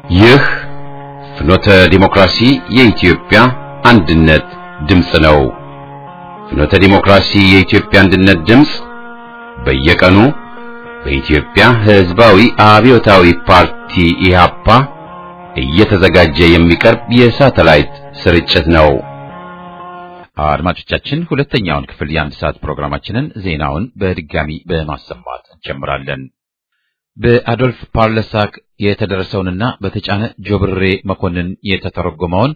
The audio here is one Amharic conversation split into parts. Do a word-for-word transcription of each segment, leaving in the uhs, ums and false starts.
ይህ ፍኖተ ዲሞክራሲ የኢትዮጵያ አንድነት ድምጽ ነው። ፍኖተ ዲሞክራሲ የኢትዮጵያ አንድነት ድምጽ በየቀኑ በኢትዮጵያ ሕዝባዊ አብዮታዊ ፓርቲ ኢህአፓ እየተዘጋጀ የሚቀርብ የሳተላይት ስርጭት ነው። አድማጮቻችን ሁለተኛውን ክፍል የአንድ ሰዓት ፕሮግራማችንን ዜናውን በድጋሚ በማሰማት እንጀምራለን። በአዶልፍ ፓርለሳክ የተደረሰውንና በተጫነ ጆብሬ መኮንን የተተረጎመውን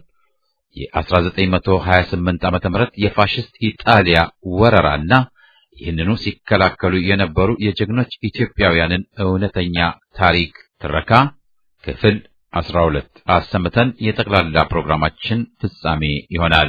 የ1928 ዓመተ ምህረት የፋሽስት ኢጣሊያ ወረራና ይህንኑ ሲከላከሉ የነበሩ የጀግኖች ኢትዮጵያውያንን እውነተኛ ታሪክ ትረካ ክፍል አስራ ሁለት አሰምተን የጠቅላላ ፕሮግራማችን ፍጻሜ ይሆናል።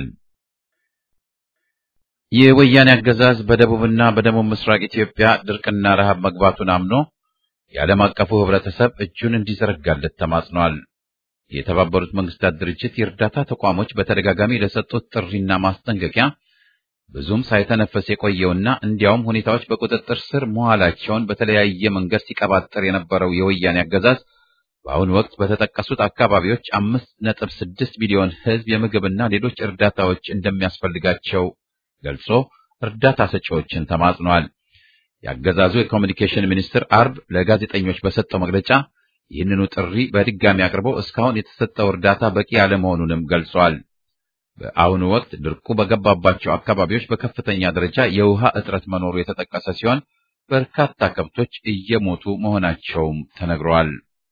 የወያኔ አገዛዝ በደቡብና በደቡብ ምስራቅ ኢትዮጵያ ድርቅና ረሃብ መግባቱን አምኖ የዓለም አቀፉ ህብረተሰብ እጁን እንዲዘረጋለት ተማጽኗል። የተባበሩት መንግስታት ድርጅት የእርዳታ ተቋሞች በተደጋጋሚ ለሰጡት ጥሪና ማስጠንቀቂያ ብዙም ሳይተነፈስ የቆየውና እንዲያውም ሁኔታዎች በቁጥጥር ስር መዋላቸውን በተለያየ መንገድ ሲቀባጥር የነበረው የወያኔ አገዛዝ በአሁኑ ወቅት በተጠቀሱት አካባቢዎች አምስት ነጥብ ስድስት ሚሊዮን ህዝብ የምግብና ሌሎች እርዳታዎች እንደሚያስፈልጋቸው ገልጾ እርዳታ ሰጪዎችን ተማጽኗል። የአገዛዙ የኮሙኒኬሽን ሚኒስትር አርብ ለጋዜጠኞች በሰጠው መግለጫ ይህንኑ ጥሪ በድጋሚ አቅርቦ እስካሁን የተሰጠው እርዳታ በቂ ያለመሆኑንም ገልጿል። በአሁኑ ወቅት ድርቁ በገባባቸው አካባቢዎች በከፍተኛ ደረጃ የውሃ እጥረት መኖሩ የተጠቀሰ ሲሆን በርካታ ከብቶች እየሞቱ መሆናቸውም ተነግሯል።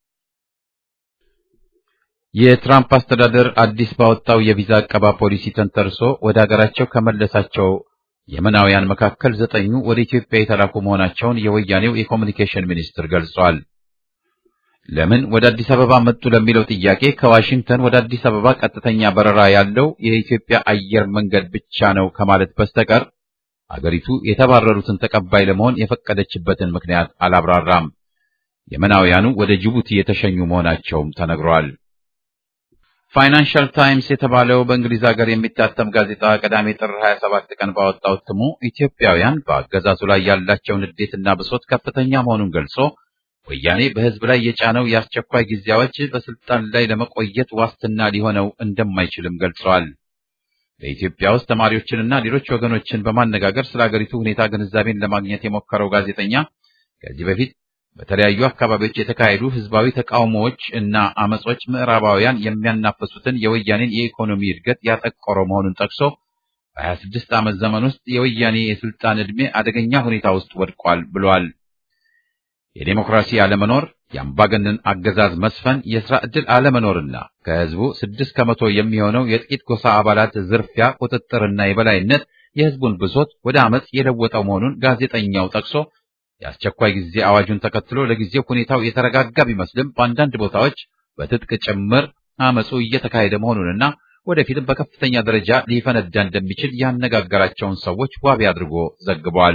የትራምፕ አስተዳደር አዲስ ባወጣው የቪዛ አቀባ ፖሊሲ ተንተርሶ ወደ ሀገራቸው ከመለሳቸው የመናውያን መካከል ዘጠኙ ወደ ኢትዮጵያ የተላኩ መሆናቸውን የወያኔው የኮሙኒኬሽን ሚኒስትር ገልጿል። ለምን ወደ አዲስ አበባ መጡ ለሚለው ጥያቄ ከዋሽንግተን ወደ አዲስ አበባ ቀጥተኛ በረራ ያለው የኢትዮጵያ አየር መንገድ ብቻ ነው ከማለት በስተቀር አገሪቱ የተባረሩትን ተቀባይ ለመሆን የፈቀደችበትን ምክንያት አላብራራም። የመናውያኑ ወደ ጅቡቲ የተሸኙ መሆናቸውም ተነግሯል። ፋይናንሻል ታይምስ የተባለው በእንግሊዝ ሀገር የሚታተም ጋዜጣ ቅዳሜ ጥር ሀያ ሰባት ቀን ባወጣው እትሙ ኢትዮጵያውያን በአገዛዙ ላይ ያላቸው ንዴትና ብሶት ከፍተኛ መሆኑን ገልጾ ወያኔ በሕዝብ ላይ የጫነው የአስቸኳይ ጊዜ አዋጅ በስልጣን ላይ ለመቆየት ዋስትና ሊሆነው እንደማይችልም ገልጿል። በኢትዮጵያ ውስጥ ተማሪዎችንና ሌሎች ወገኖችን በማነጋገር ስለ ሀገሪቱ ሁኔታ ግንዛቤን ለማግኘት የሞከረው ጋዜጠኛ ከዚህ በፊት በተለያዩ አካባቢዎች የተካሄዱ ህዝባዊ ተቃውሞዎች እና አመጾች ምዕራባውያን የሚያናፈሱትን የወያኔን የኢኮኖሚ እድገት ያጠቆረው መሆኑን ጠቅሶ በሀያ ስድስት ዓመት ዘመን ውስጥ የወያኔ የስልጣን ዕድሜ አደገኛ ሁኔታ ውስጥ ወድቋል ብሏል። የዴሞክራሲ አለመኖር፣ የአምባገነን አገዛዝ መስፈን፣ የሥራ ዕድል አለመኖርና ከህዝቡ ስድስት ከመቶ የሚሆነው የጥቂት ጎሳ አባላት ዝርፊያ፣ ቁጥጥርና የበላይነት የህዝቡን ብሶት ወደ አመጽ የለወጠው መሆኑን ጋዜጠኛው ጠቅሶ የአስቸኳይ ጊዜ አዋጁን ተከትሎ ለጊዜው ሁኔታው የተረጋጋ ቢመስልም በአንዳንድ ቦታዎች በትጥቅ ጭምር አመጹ እየተካሄደ መሆኑንና ወደፊትም በከፍተኛ ደረጃ ሊፈነዳ እንደሚችል ያነጋገራቸውን ሰዎች ዋቢ አድርጎ ዘግቧል።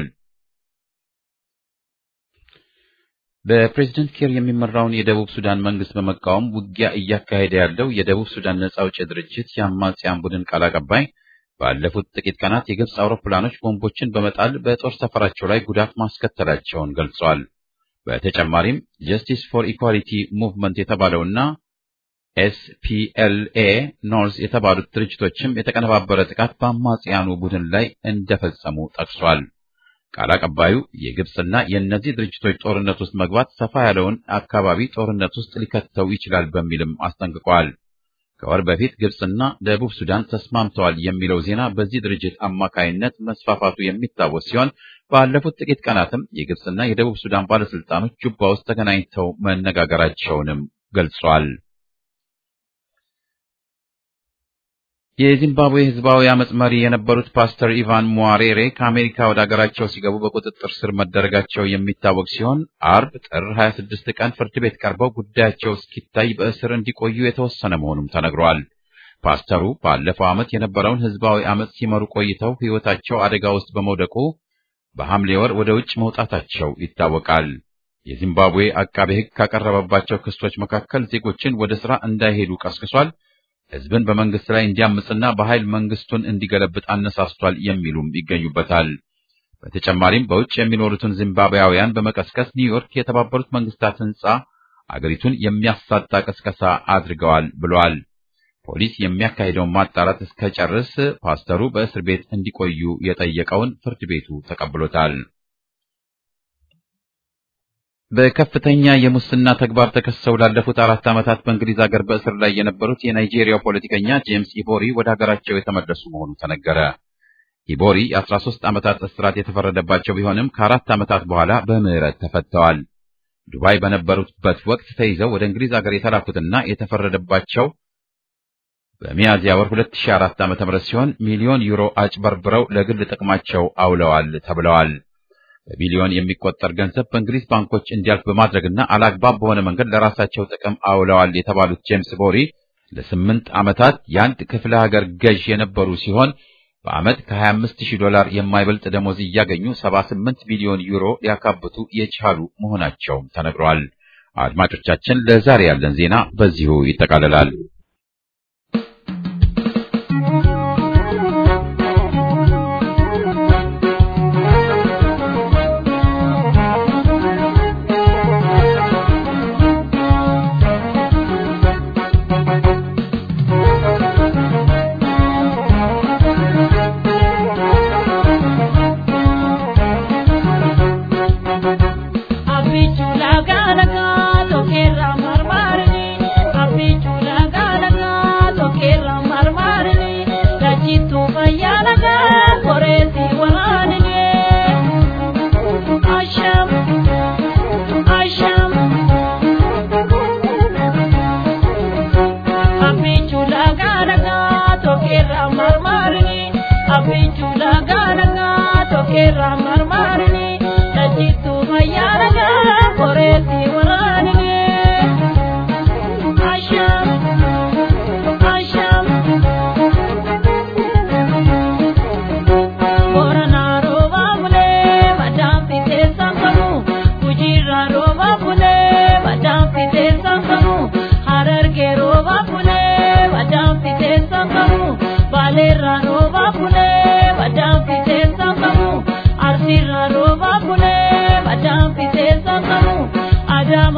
በፕሬዝዳንት ኪር የሚመራውን የደቡብ ሱዳን መንግስት በመቃወም ውጊያ እያካሄደ ያለው የደቡብ ሱዳን ነጻ አውጪ ድርጅት የአማጽያን ቡድን ቃል አቀባይ ባለፉት ጥቂት ቀናት የግብጽ አውሮፕላኖች ቦምቦችን በመጣል በጦር ሰፈራቸው ላይ ጉዳት ማስከተላቸውን ገልጿል። በተጨማሪም ጀስቲስ ፎር ኢኳሊቲ ሙቭመንት የተባለውና ኤስ ፒ ኤል ኤ ኖርዝ የተባሉት ድርጅቶችም የተቀነባበረ ጥቃት በአማጽያኑ ቡድን ላይ እንደፈጸሙ ጠቅሷል። ቃል አቀባዩ የግብጽና የእነዚህ ድርጅቶች ጦርነት ውስጥ መግባት ሰፋ ያለውን አካባቢ ጦርነት ውስጥ ሊከተው ይችላል በሚልም አስጠንቅቋል። ከወር በፊት ግብጽና ደቡብ ሱዳን ተስማምተዋል የሚለው ዜና በዚህ ድርጅት አማካይነት መስፋፋቱ የሚታወስ ሲሆን ባለፉት ጥቂት ቀናትም የግብጽና የደቡብ ሱዳን ባለስልጣኖች ጁባ ውስጥ ተገናኝተው መነጋገራቸውንም ገልጿል። የዚምባብዌ ህዝባዊ አመጽ መሪ የነበሩት ፓስተር ኢቫን ሙዋሬሬ ከአሜሪካ ወደ አገራቸው ሲገቡ በቁጥጥር ስር መደረጋቸው የሚታወቅ ሲሆን አርብ ጥር ሀያ ስድስት ቀን ፍርድ ቤት ቀርበው ጉዳያቸው እስኪታይ በእስር እንዲቆዩ የተወሰነ መሆኑም ተነግሯል። ፓስተሩ ባለፈው ዓመት የነበረውን ህዝባዊ አመጽ ሲመሩ ቆይተው ህይወታቸው አደጋ ውስጥ በመውደቁ በሐምሌ ወር ወደ ውጭ መውጣታቸው ይታወቃል። የዚምባብዌ አቃቤ ሕግ ካቀረበባቸው ክሶች መካከል ዜጎችን ወደ ሥራ እንዳይሄዱ ቀስቅሷል፣ ህዝብን በመንግስት ላይ እንዲያምጽና በኃይል መንግስቱን እንዲገለብጥ አነሳስቷል የሚሉም ይገኙበታል። በተጨማሪም በውጭ የሚኖሩትን ዚምባብዌያውያን በመቀስቀስ ኒውዮርክ የተባበሩት መንግስታት ህንጻ አገሪቱን የሚያሳጣ ቅስቀሳ አድርገዋል ብለዋል። ፖሊስ የሚያካሂደውን ማጣራት እስከጨርስ ፓስተሩ በእስር ቤት እንዲቆዩ የጠየቀውን ፍርድ ቤቱ ተቀብሎታል። በከፍተኛ የሙስና ተግባር ተከሰው ላለፉት አራት ዓመታት በእንግሊዝ ሀገር በእስር ላይ የነበሩት የናይጄሪያው ፖለቲከኛ ጄምስ ኢቦሪ ወደ ሀገራቸው የተመለሱ መሆኑ ተነገረ። ኢቦሪ የአስራ ሦስት ዓመታት እስራት የተፈረደባቸው ቢሆንም ከአራት ዓመታት በኋላ በምህረት ተፈተዋል። ዱባይ በነበሩበት ወቅት ተይዘው ወደ እንግሊዝ ሀገር የተላኩትና የተፈረደባቸው በሚያዝያ ወር ሁለት ሺህ አራት ዓመተ ምህረት ሲሆን ሚሊዮን ዩሮ አጭበርብረው ለግል ጥቅማቸው አውለዋል ተብለዋል። በቢሊዮን የሚቆጠር ገንዘብ በእንግሊዝ ባንኮች እንዲያልፍ በማድረግና አላግባብ በሆነ መንገድ ለራሳቸው ጥቅም አውለዋል የተባሉት ጄምስ ቦሪ ለስምንት ዓመታት የአንድ ክፍለ ሀገር ገዥ የነበሩ ሲሆን በዓመት ከሀያ አምስት ሺህ ዶላር የማይበልጥ ደሞዝ እያገኙ ሰባ ስምንት ሚሊዮን ዩሮ ሊያካብቱ የቻሉ መሆናቸው ተነግሯል። አድማጮቻችን፣ ለዛሬ ያለን ዜና በዚሁ ይጠቃልላል። Adam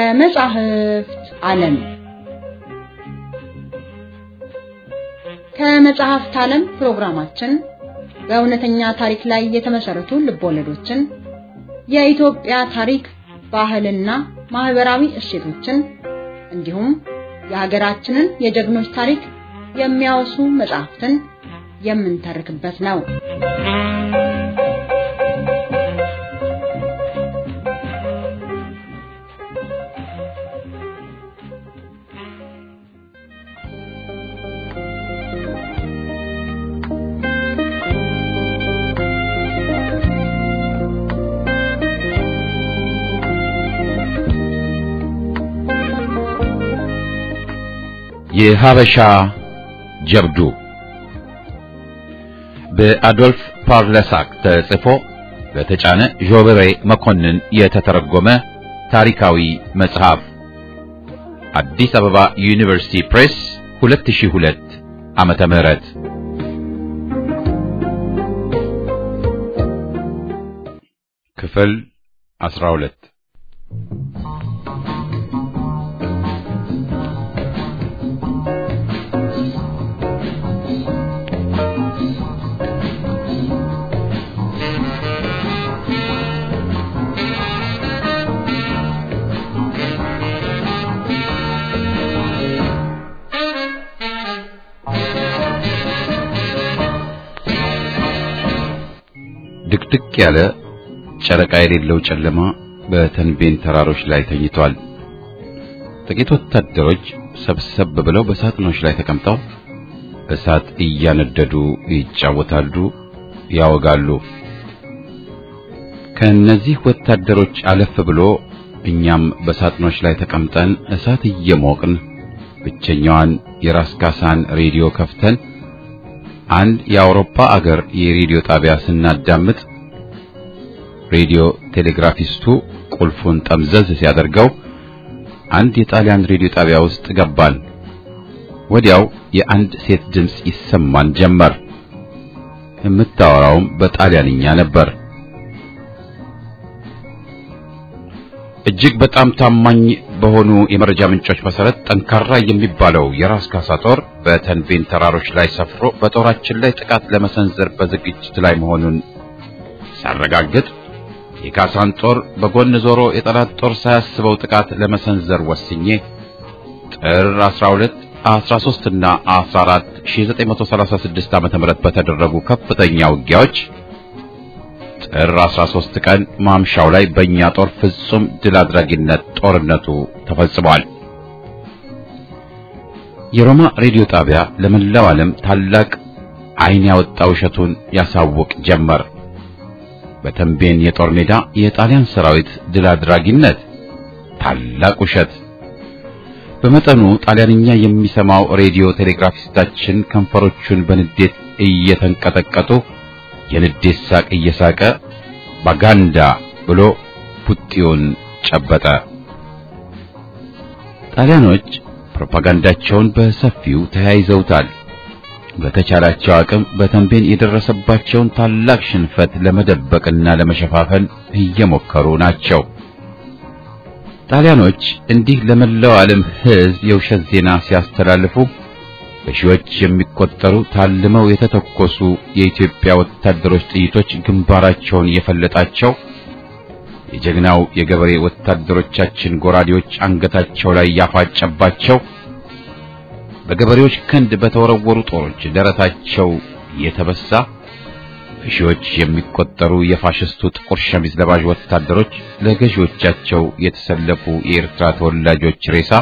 ከመጻሕፍት ዓለም ከመጻሕፍት ዓለም ፕሮግራማችን በእውነተኛ ታሪክ ላይ የተመሰረቱ ልቦለዶችን የኢትዮጵያ ታሪክ ባህልና ማህበራዊ እሴቶችን እንዲሁም የሀገራችንን የጀግኖች ታሪክ የሚያወሱ መጻሕፍትን የምንተርክበት ነው። የሀበሻ ጀብዱ በአዶልፍ ፓርለሳክ ተጽፎ በተጫነ ጆበሬ መኮንን የተተረጎመ ታሪካዊ መጽሐፍ አዲስ አበባ ዩኒቨርሲቲ ፕሬስ ሁለት ሺህ ሁለት ዓመተ ምህረት ክፍል አስራ ሁለት ድቅድቅ ያለ ጨረቃ የሌለው ጨለማ በተንቤን ተራሮች ላይ ተኝቷል። ጥቂት ወታደሮች ሰብሰብ ብለው በሳጥኖች ላይ ተቀምጠው እሳት እያነደዱ ይጫወታሉ፣ ያወጋሉ። ከነዚህ ወታደሮች አለፍ ብሎ እኛም በሳጥኖች ላይ ተቀምጠን እሳት እየሞቅን ብቸኛዋን የራስ ካሳን ሬዲዮ ከፍተን አንድ የአውሮፓ አገር የሬዲዮ ጣቢያ ስናዳምጥ ሬዲዮ ቴሌግራፊስቱ ቁልፉን ጠምዘዝ ሲያደርገው አንድ የጣሊያን ሬዲዮ ጣቢያ ውስጥ ገባን። ወዲያው የአንድ ሴት ድምጽ ይሰማን ጀመር። የምታወራውም በጣሊያንኛ ነበር። እጅግ በጣም ታማኝ በሆኑ የመረጃ ምንጮች መሰረት ጠንካራ የሚባለው የራስ ካሳ ጦር በተንቤን ተራሮች ላይ ሰፍሮ በጦራችን ላይ ጥቃት ለመሰንዘር በዝግጅት ላይ መሆኑን ሳረጋግጥ የካሳን ጦር በጎን ዞሮ የጠላት ጦር ሳያስበው ጥቃት ለመሰንዘር ወስኜ ጥር አስራ ሁለት አስራ ሦስት እና አስራ አራት ሺህ ዘጠኝ መቶ ሰላሳ ስድስት ዓመተ ምህረት በተደረጉ ከፍተኛ ውጊያዎች ጥር አስራ ሦስት ቀን ማምሻው ላይ በእኛ ጦር ፍጹም ድል አድራጊነት ጦርነቱ ተፈጽሟል። የሮማ ሬዲዮ ጣቢያ ለመላው ዓለም ታላቅ ዓይን ያወጣ ውሸቱን ያሳውቅ ጀመር። በተንቤን የጦር ሜዳ የጣሊያን ሰራዊት ድል አድራጊነት ታላቅ ውሸት። በመጠኑ ጣሊያንኛ የሚሰማው ሬዲዮ ቴሌግራፊስታችን ከንፈሮቹን በንዴት እየተንቀጠቀጡ የንዴት ሳቅ እየሳቀ ባጋንዳ ብሎ ፑጢውን ጨበጠ። ጣሊያኖች ፕሮፓጋንዳቸውን በሰፊው ተያይዘውታል። በተቻላቸው አቅም በተንቤን የደረሰባቸውን ታላቅ ሽንፈት ለመደበቅና ለመሸፋፈን እየሞከሩ ናቸው። ጣሊያኖች እንዲህ ለመላው ዓለም ሕዝብ የውሸት ዜና ሲያስተላልፉ በሺዎች የሚቆጠሩ ታልመው የተተኮሱ የኢትዮጵያ ወታደሮች ጥይቶች ግንባራቸውን የፈለጣቸው የጀግናው የገበሬ ወታደሮቻችን ጎራዴዎች አንገታቸው ላይ ያፋጨባቸው በገበሬዎች ክንድ በተወረወሩ ጦሮች ደረታቸው የተበሳ በሺዎች የሚቆጠሩ የፋሽስቱ ጥቁር ሸሚዝ ለባዥ ወታደሮች ለገዢዎቻቸው የተሰለፉ የኤርትራ ተወላጆች ሬሳ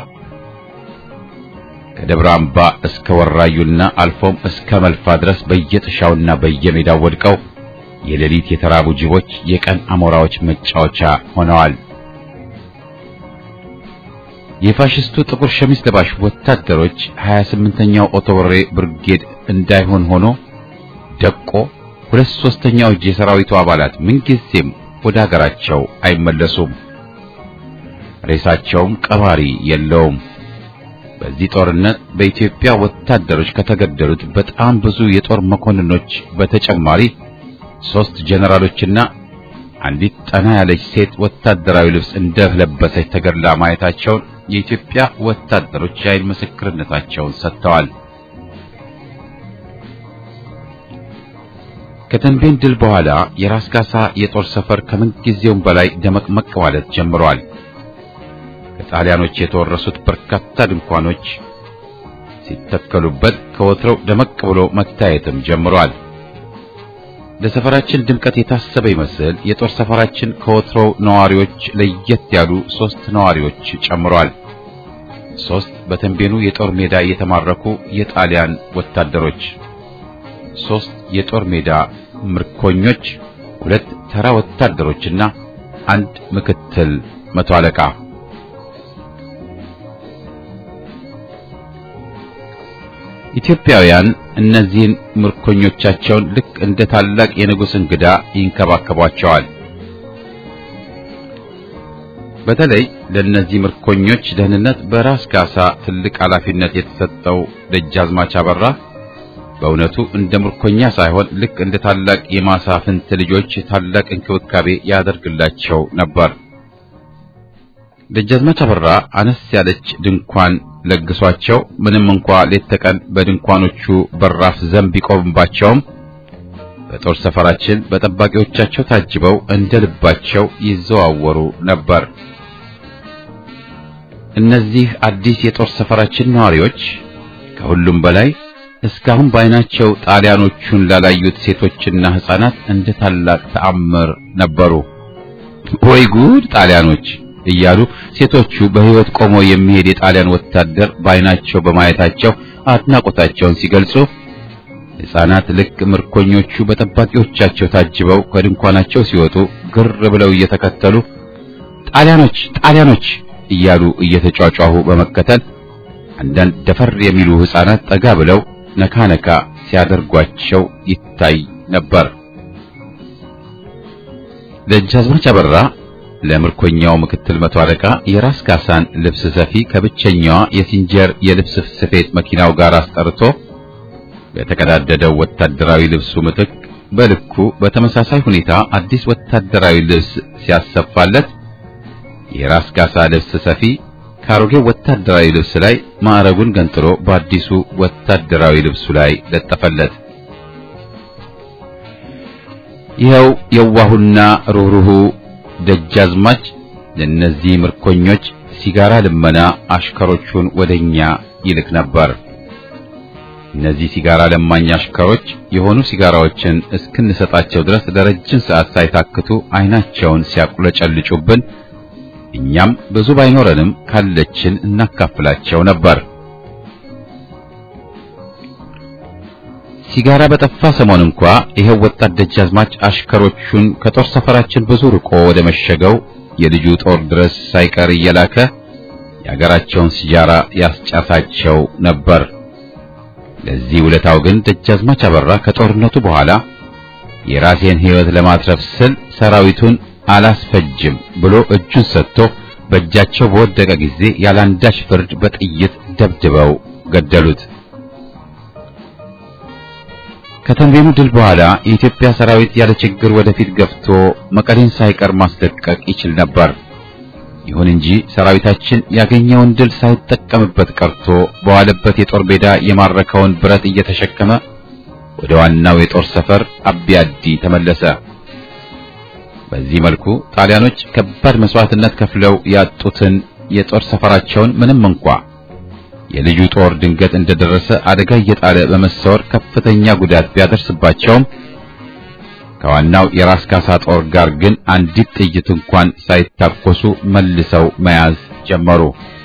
ከደብረ አምባ እስከ ወራዩና አልፎም እስከ መልፋ ድረስ በየጥሻውና በየሜዳው ወድቀው የሌሊት የተራቡ ጅቦች የቀን አሞራዎች መጫወቻ ሆነዋል። የፋሽስቱ ጥቁር ሸሚዝ ለባሽ ወታደሮች ሀያ ስምንተኛው ኦቶብሬ ብርጌድ እንዳይሆን ሆኖ ደቆ ሁለት ሶስተኛው የሰራዊቱ አባላት ምንጊዜም ወደ ሀገራቸው አይመለሱም። ሬሳቸውም ቀባሪ የለውም። በዚህ ጦርነት በኢትዮጵያ ወታደሮች ከተገደሉት በጣም ብዙ የጦር መኮንኖች በተጨማሪ ሶስት ጀነራሎችና አንዲት ጠና ያለች ሴት ወታደራዊ ልብስ እንደለበሰች ተገድላ ማየታቸውን የኢትዮጵያ ወታደሮች የዓይን ምስክርነታቸውን ሰጥተዋል። ከተንቤን ድል በኋላ የራስ ካሳ የጦር ሰፈር ከምንጊዜውም በላይ ደመቅመቅ ማለት ጀምሯል። ከጣሊያኖች የተወረሱት በርካታ ድንኳኖች ሲተከሉበት ከወትሮው ደመቅ ብሎ መታየትም ጀምሯል። ለሰፈራችን ድምቀት የታሰበ ይመስል የጦር ሰፈራችን ከወትሮው ነዋሪዎች ለየት ያሉ ሶስት ነዋሪዎች ጨምሯል። ሶስት በተንቤኑ የጦር ሜዳ የተማረኩ የጣሊያን ወታደሮች፣ ሶስት የጦር ሜዳ ምርኮኞች፣ ሁለት ተራ ወታደሮችና አንድ ምክትል መቶ አለቃ። ኢትዮጵያውያን እነዚህን ምርኮኞቻቸውን ልክ እንደ ታላቅ የንጉሥ እንግዳ ይንከባከቧቸዋል። በተለይ ለእነዚህ ምርኮኞች ደህንነት በራስ ካሳ ትልቅ ኃላፊነት የተሰጠው ደጃዝማች አበራ በእውነቱ እንደ ምርኮኛ ሳይሆን ልክ እንደ ታላቅ የማሳፍንት ልጆች ታላቅ እንክብካቤ ያደርግላቸው ነበር። ደጃዝማች አበራ አነስ ያለች ድንኳን ለግሷቸው ምንም እንኳ ሌት ተቀን በድንኳኖቹ በራፍ ዘንብ ቢቆምባቸውም በጦር ሰፈራችን በጠባቂዎቻቸው ታጅበው እንደ ልባቸው ይዘዋወሩ ነበር። እነዚህ አዲስ የጦር ሰፈራችን ነዋሪዎች ከሁሉም በላይ እስካሁን ባይናቸው ጣሊያኖቹን ላላዩት ሴቶችና ሕፃናት እንደ ታላቅ ተአምር ነበሩ። ወይ ጉድ ጣሊያኖች እያሉ ሴቶቹ በሕይወት ቆሞ የሚሄድ የጣሊያን ወታደር ባይናቸው በማየታቸው አድናቆታቸውን ሲገልጹ፣ ሕፃናት ልክ ምርኮኞቹ በጠባቂዎቻቸው ታጅበው ከድንኳናቸው ሲወጡ ግር ብለው እየተከተሉ ጣሊያኖች ጣሊያኖች እያሉ እየተጫጫሁ በመከተል አንዳንድ ደፈር የሚሉ ሕፃናት ጠጋ ብለው ነካ ነካ ሲያደርጓቸው ይታይ ነበር። ደጃዝማች አበራ ለምርኮኛው ምክትል መቶ አለቃ የራስ ካሳን ልብስ ሰፊ ከብቸኛዋ የሲንጀር የልብስ ስፌት መኪናው ጋር አስጠርቶ በተቀዳደደው ወታደራዊ ልብሱ ምትክ በልኩ በተመሳሳይ ሁኔታ አዲስ ወታደራዊ ልብስ ሲያሰፋለት የራስ ካሳ ልብስ ሰፊ ካሮጌው ወታደራዊ ልብስ ላይ ማዕረጉን ገንጥሎ በአዲሱ ወታደራዊ ልብሱ ላይ ለጠፈለት። ይኸው የዋሁና ሩህሩሁ ደጃዝማች ለነዚህ ምርኮኞች ሲጋራ ልመና አሽከሮቹን ወደኛ ይልክ ነበር። እነዚህ ሲጋራ ለማኝ አሽከሮች የሆኑ ሲጋራዎችን እስክንሰጣቸው ድረስ ለረጅም ሰዓት ሳይታክቱ አይናቸውን ሲያቁለጨልጩብን እኛም ብዙ ባይኖረንም ካለችን እናካፍላቸው ነበር። ሲጋራ በጠፋ ሰሞን እንኳ ይሄው ወጣት ደጃዝማች አሽከሮቹን ከጦር ሰፈራችን ብዙ ርቆ ወደ መሸገው የልጁ ጦር ድረስ ሳይቀር እየላከ የአገራቸውን ሲጋራ ያስጫሳቸው ነበር። ለዚህ ውለታው ግን ደጃዝማች አበራ ከጦርነቱ በኋላ የራሴን ሕይወት ለማትረፍ ስል ሰራዊቱን አላስፈጅም ብሎ እጁን ሰጥቶ በእጃቸው በወደቀ ጊዜ ያላንዳች ፍርድ በጥይት ደብድበው ገደሉት። ከተንቤኑ ድል በኋላ የኢትዮጵያ ሰራዊት ያለ ችግር ወደፊት ገፍቶ መቀሌን ሳይቀር ማስለቀቅ ይችል ነበር። ይሁን እንጂ ሰራዊታችን ያገኘውን ድል ሳይጠቀምበት ቀርቶ በዋለበት የጦር ሜዳ የማረከውን ብረት እየተሸከመ ወደ ዋናው የጦር ሰፈር አቢያዲ ተመለሰ። በዚህ መልኩ ጣሊያኖች ከባድ መስዋዕትነት ከፍለው ያጡትን የጦር ሰፈራቸውን ምንም እንኳ የልጁ ጦር ድንገት እንደደረሰ አደጋ እየጣለ በመሰወር ከፍተኛ ጉዳት ቢያደርስባቸውም ከዋናው የራስ ካሳ ጦር ጋር ግን አንዲት ጥይት እንኳን ሳይታኮሱ መልሰው መያዝ ጀመሩ።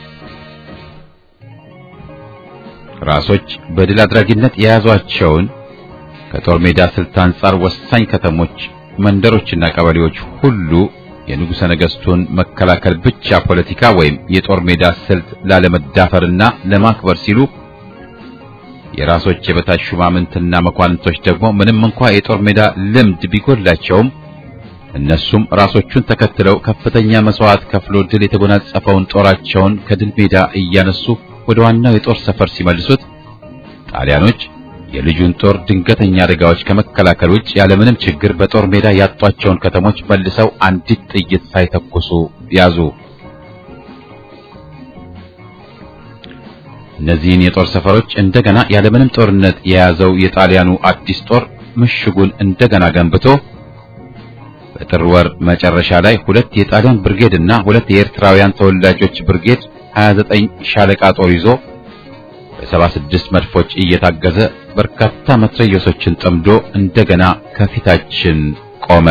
ራሶች በድል አድራጊነት የያዟቸውን ከጦር ሜዳ ስልት አንጻር ወሳኝ ከተሞች፣ መንደሮችና ቀበሌዎች ሁሉ የንጉሠ ነገሥቱን መከላከል ብቻ ፖለቲካ ወይም የጦር ሜዳ ስልት ላለመዳፈርና ለማክበር ሲሉ የራሶች የበታች ሹማምንትና መኳንንቶች ደግሞ ምንም እንኳን የጦር ሜዳ ልምድ ቢጎላቸውም እነሱም ራሶቹን ተከትለው ከፍተኛ መስዋዕት ከፍሎ ድል የተጎናጸፈውን ጦራቸውን ከድል ሜዳ እያነሱ ወደ ዋናው የጦር ሰፈር ሲመልሱት ጣሊያኖች የልጁን ጦር ድንገተኛ አደጋዎች ከመከላከል ውጭ ያለምንም ችግር በጦር ሜዳ ያጧቸውን ከተሞች መልሰው አንዲት ጥይት ሳይተኩሱ ያዙ። እነዚህን የጦር ሰፈሮች እንደገና ያለምንም ጦርነት የያዘው የጣሊያኑ አዲስ ጦር ምሽጉን እንደገና ገንብቶ በጥር ወር መጨረሻ ላይ ሁለት የጣሊያን ብርጌድ እና ሁለት የኤርትራውያን ተወላጆች ብርጌድ ሀያ ዘጠኝ ሻለቃ ጦር ይዞ በሰባ ስድስት መድፎች እየታገዘ በርካታ መትረየሶችን ጠምዶ እንደገና ከፊታችን ቆመ።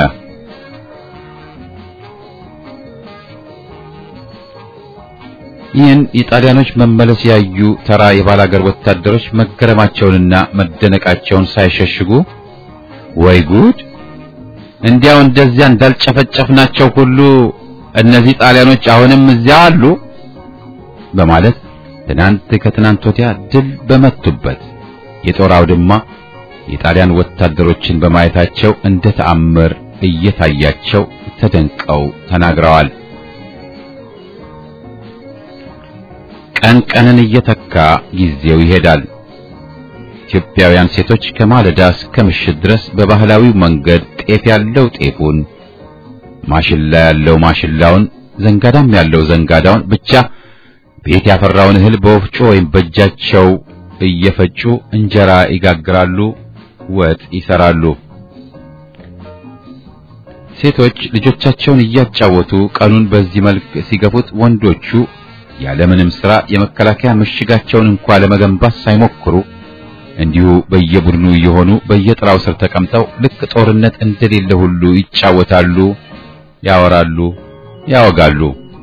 ይህን የጣሊያኖች መመለስ ያዩ ተራ የባላገር ወታደሮች መገረማቸውንና መደነቃቸውን ሳይሸሽጉ ወይ ጉድ! እንዲያው እንደዚያ እንዳልጨፈጨፍናቸው ሁሉ እነዚህ ጣሊያኖች አሁንም እዚያ አሉ በማለት ትናንት ከትናንት ወዲያ ድል በመቱበት የጦር አውድማ የጣሊያን ወታደሮችን በማየታቸው እንደ ተአምር እየታያቸው ተደንቀው ተናግረዋል። ቀን ቀንን እየተካ ጊዜው ይሄዳል። ኢትዮጵያውያን ሴቶች ከማለዳ እስከ ምሽት ድረስ በባህላዊው መንገድ ጤፍ ያለው ጤፉን፣ ማሽላ ያለው ማሽላውን፣ ዘንጋዳም ያለው ዘንጋዳውን ብቻ ቤት ያፈራውን እህል በወፍጮ ወይም በእጃቸው እየፈጩ እንጀራ ይጋግራሉ፣ ወጥ ይሰራሉ። ሴቶች ልጆቻቸውን እያጫወቱ ቀኑን በዚህ መልክ ሲገፉት፣ ወንዶቹ ያለምንም ሥራ የመከላከያ ምሽጋቸውን እንኳን ለመገንባት ሳይሞክሩ እንዲሁ በየቡድኑ የሆኑ በየጥራው ስር ተቀምጠው ልክ ጦርነት እንደሌለ ሁሉ ይጫወታሉ፣ ያወራሉ፣ ያወጋሉ።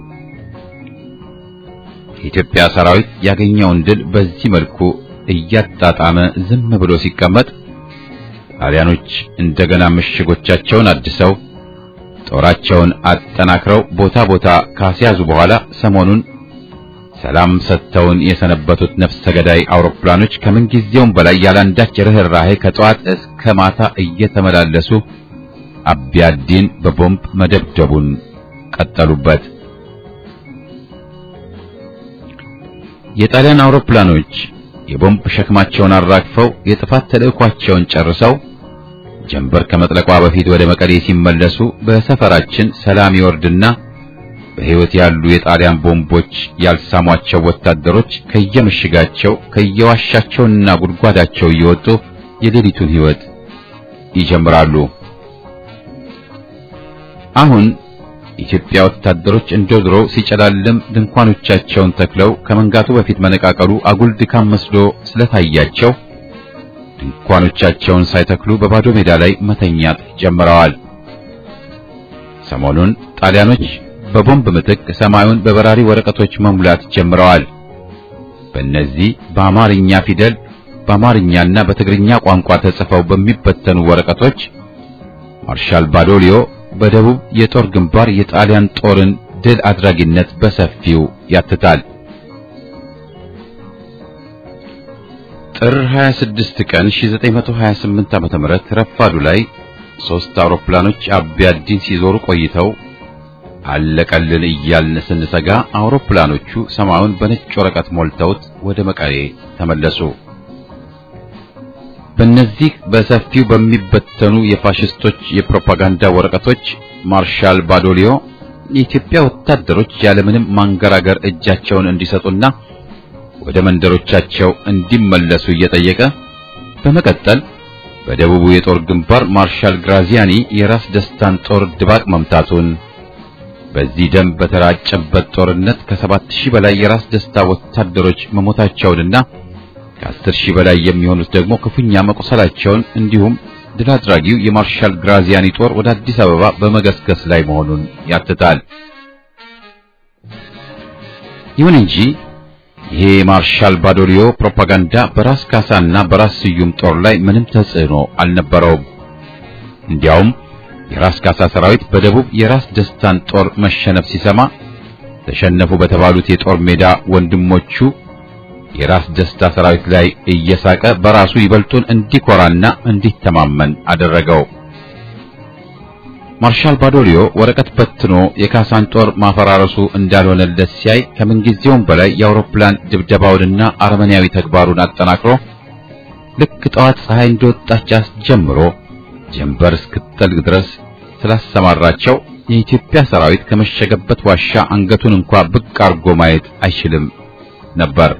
የኢትዮጵያ ሰራዊት ያገኘውን ድል በዚህ መልኩ እያጣጣመ ዝም ብሎ ሲቀመጥ ጣሊያኖች እንደገና ምሽጎቻቸውን አድሰው ጦራቸውን አጠናክረው ቦታ ቦታ ካስያዙ በኋላ ሰሞኑን ሰላም ሰጥተውን የሰነበቱት ነፍሰ ገዳይ አውሮፕላኖች ከምን ጊዜውም በላይ ያላንዳች ርህራሄ ከጠዋት እስከ ማታ እየተመላለሱ አቢያዲን በቦምብ መደብደቡን ቀጠሉበት። የጣሊያን አውሮፕላኖች የቦምብ ሸክማቸውን አራግፈው የጥፋት ተልዕኳቸውን ጨርሰው ጀንበር ከመጥለቋ በፊት ወደ መቀሌ ሲመለሱ በሰፈራችን ሰላም ይወርድና በሕይወት ያሉ የጣሊያን ቦምቦች ያልሳሟቸው ወታደሮች ከየምሽጋቸው ከየዋሻቸውና ጉድጓዳቸው እየወጡ የሌሊቱን ሕይወት ይጀምራሉ። አሁን ኢትዮጵያ ወታደሮች እንደድሮ ሲጨላልም ድንኳኖቻቸውን ተክለው ከመንጋቱ በፊት መነቃቀሉ አጉል ድካም መስሎ ስለታያቸው ድንኳኖቻቸውን ሳይተክሉ በባዶ ሜዳ ላይ መተኛት ጀምረዋል። ሰሞኑን ጣሊያኖች በቦምብ ምትክ ሰማዩን በበራሪ ወረቀቶች መሙላት ጀምረዋል። በእነዚህ በአማርኛ ፊደል በአማርኛና በትግርኛ ቋንቋ ተጽፈው በሚበተኑ ወረቀቶች ማርሻል ባዶሊዮ በደቡብ የጦር ግንባር የጣሊያን ጦርን ድል አድራጊነት በሰፊው ያትታል። ጥር ሃያ ስድስት ቀን ሺህ ዘጠኝ መቶ ሀያ ስምንት ዓመተ ምህረት ረፋዱ ላይ ሶስት አውሮፕላኖች አቢያዲን ሲዞሩ ቆይተው አለቀልን እያልን ስንሰጋ አውሮፕላኖቹ ሰማዩን በነጭ ወረቀት ሞልተውት ወደ መቀሌ ተመለሱ። በእነዚህ በሰፊው በሚበተኑ የፋሽስቶች የፕሮፓጋንዳ ወረቀቶች ማርሻል ባዶሊዮ የኢትዮጵያ ወታደሮች ያለምንም ማንገራገር እጃቸውን እንዲሰጡና ወደ መንደሮቻቸው እንዲመለሱ እየጠየቀ በመቀጠል በደቡቡ የጦር ግንባር ማርሻል ግራዚያኒ የራስ ደስታን ጦር ድባቅ መምታቱን በዚህ ደም በተራጨበት ጦርነት ከሰባት ሺህ በላይ የራስ ደስታ ወታደሮች መሞታቸውንና ከአስር ሺህ በላይ የሚሆኑት ደግሞ ክፉኛ መቆሰላቸውን እንዲሁም ድል አድራጊው የማርሻል ግራዚያኒ ጦር ወደ አዲስ አበባ በመገስገስ ላይ መሆኑን ያትታል። ይሁን እንጂ ይሄ ማርሻል ባዶሊዮ ፕሮፓጋንዳ በራስ ካሳና በራስ ስዩም ጦር ላይ ምንም ተጽዕኖ አልነበረውም። እንዲያውም የራስ ካሳ ሰራዊት በደቡብ የራስ ደስታን ጦር መሸነፍ ሲሰማ ተሸነፉ በተባሉት የጦር ሜዳ ወንድሞቹ የራስ ደስታ ሰራዊት ላይ እየሳቀ በራሱ ይበልጡን እንዲኮራና እንዲተማመን አደረገው። ማርሻል ባዶሊዮ ወረቀት በትኖ የካሳን ጦር ማፈራረሱ እንዳልሆነለት ሲያይ ከምንጊዜውም በላይ የአውሮፕላን ድብደባውንና አረመኔያዊ ተግባሩን አጠናክሮ ልክ ጠዋት ፀሐይ እንደወጣች አስጀምሮ ጀንበር እስክትጠልቅ ድረስ ስላሰማራቸው የኢትዮጵያ ሰራዊት ከመሸገበት ዋሻ አንገቱን እንኳን ብቅ አርጎ ማየት አይችልም ነበር።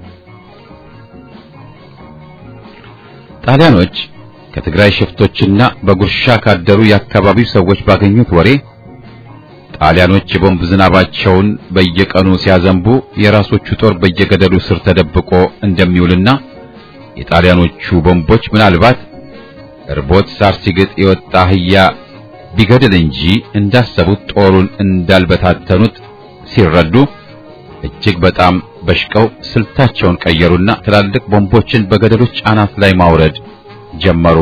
ጣሊያኖች ከትግራይ ሽፍቶችና በጉርሻ ካደሩ የአካባቢው ሰዎች ባገኙት ወሬ ጣሊያኖች የቦምብ ዝናባቸውን በየቀኑ ሲያዘንቡ የራሶቹ ጦር በየገደሉ ስር ተደብቆ እንደሚውልና የጣሊያኖቹ ቦምቦች ምናልባት እርቦት ሳር ሲግጥ የወጣ አህያ ቢገድል እንጂ እንዳሰቡት ጦሩን እንዳልበታተኑት ሲረዱ እጅግ በጣም በሽቀው ስልታቸውን ቀየሩና ትላልቅ ቦምቦችን በገደሎች አናት ላይ ማውረድ ጀመሩ።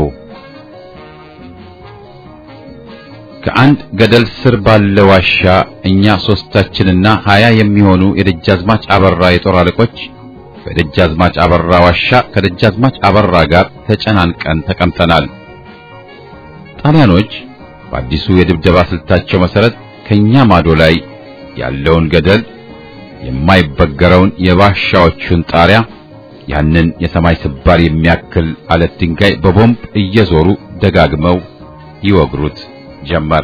ከአንድ ገደል ስር ባለ ዋሻ እኛ ሶስታችንና ሀያ የሚሆኑ የደጃዝማች አበራ የጦር አለቆች በደጃዝማች አበራ ዋሻ ከደጃዝማች አበራ ጋር ተጨናንቀን ተቀምጠናል። ጣሊያኖች በአዲሱ የድብደባ ስልታቸው መሰረት ከኛ ማዶ ላይ ያለውን ገደል የማይበገረውን የዋሻዎቹን ጣሪያ ያንን የሰማይ ስባር የሚያክል አለት ድንጋይ በቦምብ እየዞሩ ደጋግመው ይወግሩት ጀመር።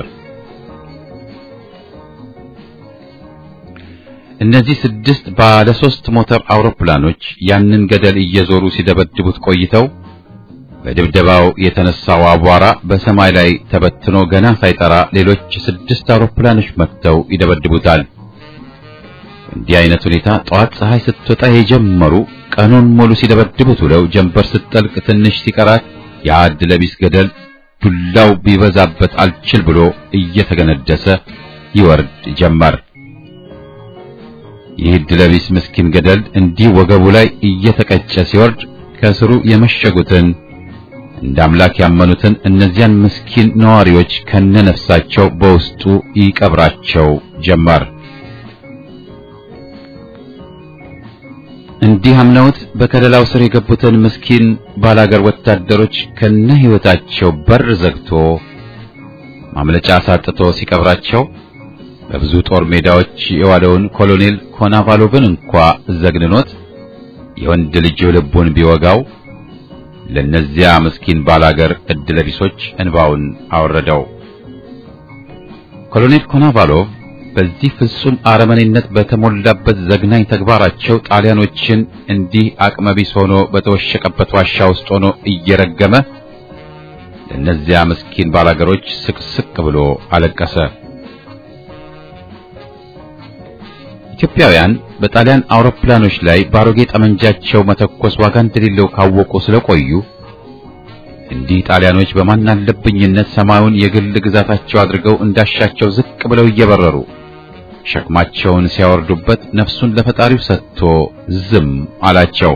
እነዚህ ስድስት ባለ ሶስት ሞተር አውሮፕላኖች ያንን ገደል እየዞሩ ሲደበድቡት ቆይተው በድብደባው የተነሳው አቧራ በሰማይ ላይ ተበትኖ ገና ሳይጠራ ሌሎች ስድስት አውሮፕላኖች መጥተው ይደበድቡታል። እንዲህ አይነት ሁኔታ ጠዋት ፀሐይ ስትወጣ የጀመሩ ቀኑን ሙሉ ሲደበድቡት ውለው ጀንበር ስትጠልቅ ትንሽ ሲቀራት ያድ ለቢስ ገደል ዱላው ቢበዛበት አልችል ብሎ እየተገነደሰ ይወርድ ጀመር። ይህ ድለቢስ ምስኪን ገደል እንዲህ ወገቡ ላይ እየተቀጨ ሲወርድ ከስሩ የመሸጉትን እንደ አምላክ ያመኑትን እነዚያን ምስኪን ነዋሪዎች ከነነፍሳቸው በውስጡ ይቀብራቸው ጀመር። እንዲህ አምነውት በከለላው ስር የገቡትን ምስኪን ባላገር ወታደሮች ከነ ሕይወታቸው በር ዘግቶ ማምለጫ ሳጥቶ ሲቀብራቸው በብዙ ጦር ሜዳዎች የዋለውን ኮሎኔል ኮናቫሎቭን እንኳን ዘግንኖት የወንድ ልጅ ልቡን ቢወጋው ለነዚያ ምስኪን ባላገር እድለቢሶች እንባውን አወረደው። ኮሎኔል ኮናቫሎቭ በዚህ ፍጹም አረመኔነት በተሞላበት ዘግናኝ ተግባራቸው ጣሊያኖችን እንዲህ አቅመቢስ ሆኖ በተወሸቀበት ዋሻ ውስጥ ሆኖ እየረገመ ለነዚያ ምስኪን ባላገሮች ስቅስቅ ብሎ አለቀሰ። ኢትዮጵያውያን በጣሊያን አውሮፕላኖች ላይ ባሮጌ ጠመንጃቸው መተኮስ ዋጋ እንደሌለው ካወቁ ስለቆዩ እንዲህ ጣሊያኖች በማናለብኝነት ሰማዩን የግል ግዛታቸው አድርገው እንዳሻቸው ዝቅ ብለው እየበረሩ ሸክማቸውን ሲያወርዱበት ነፍሱን ለፈጣሪው ሰጥቶ ዝም አላቸው።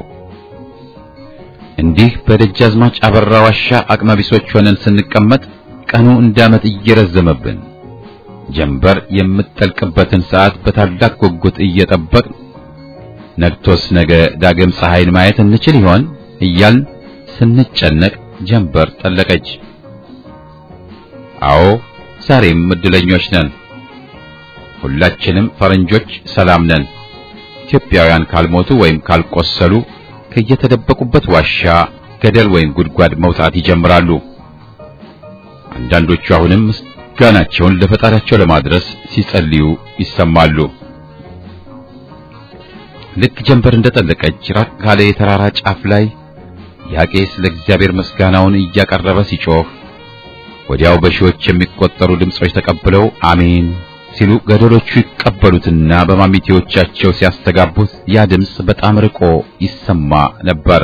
እንዲህ በደጃዝማች አበራ ዋሻ አቅመቢሶች ሆነን ስንቀመጥ ቀኑ እንዳመት እየረዘመብን ጀንበር የምትጠልቅበትን ሰዓት በታላቅ ጉጉት እየጠበቅን ነግቶስ ነገ ዳግም ፀሐይን ማየት እንችል ይሆን እያልን ስንጨነቅ ጀንበር ጠለቀች። አዎ ዛሬም እድለኞች ነን። ሁላችንም ፈረንጆች ሰላም ነን። ኢትዮጵያውያን ካልሞቱ ወይም ካልቆሰሉ ከየተደበቁበት ዋሻ ገደል ወይም ጉድጓድ መውጣት ይጀምራሉ። አንዳንዶቹ አሁንም ምስጋናቸውን ለፈጣሪያቸው ለማድረስ ሲጸልዩ ይሰማሉ። ልክ ጀንበር እንደጠለቀች ራቅ ካለ የተራራ ጫፍ ላይ ያቄስ ለእግዚአብሔር ምስጋናውን እያቀረበ ሲጮህ ወዲያው በሺዎች የሚቆጠሩ ድምጾች ተቀብለው አሜን ሲሉ ገደሎቹ ይቀበሉትና በማሚቴዎቻቸው ሲያስተጋቡት ያ ድምጽ በጣም ርቆ ይሰማ ነበር።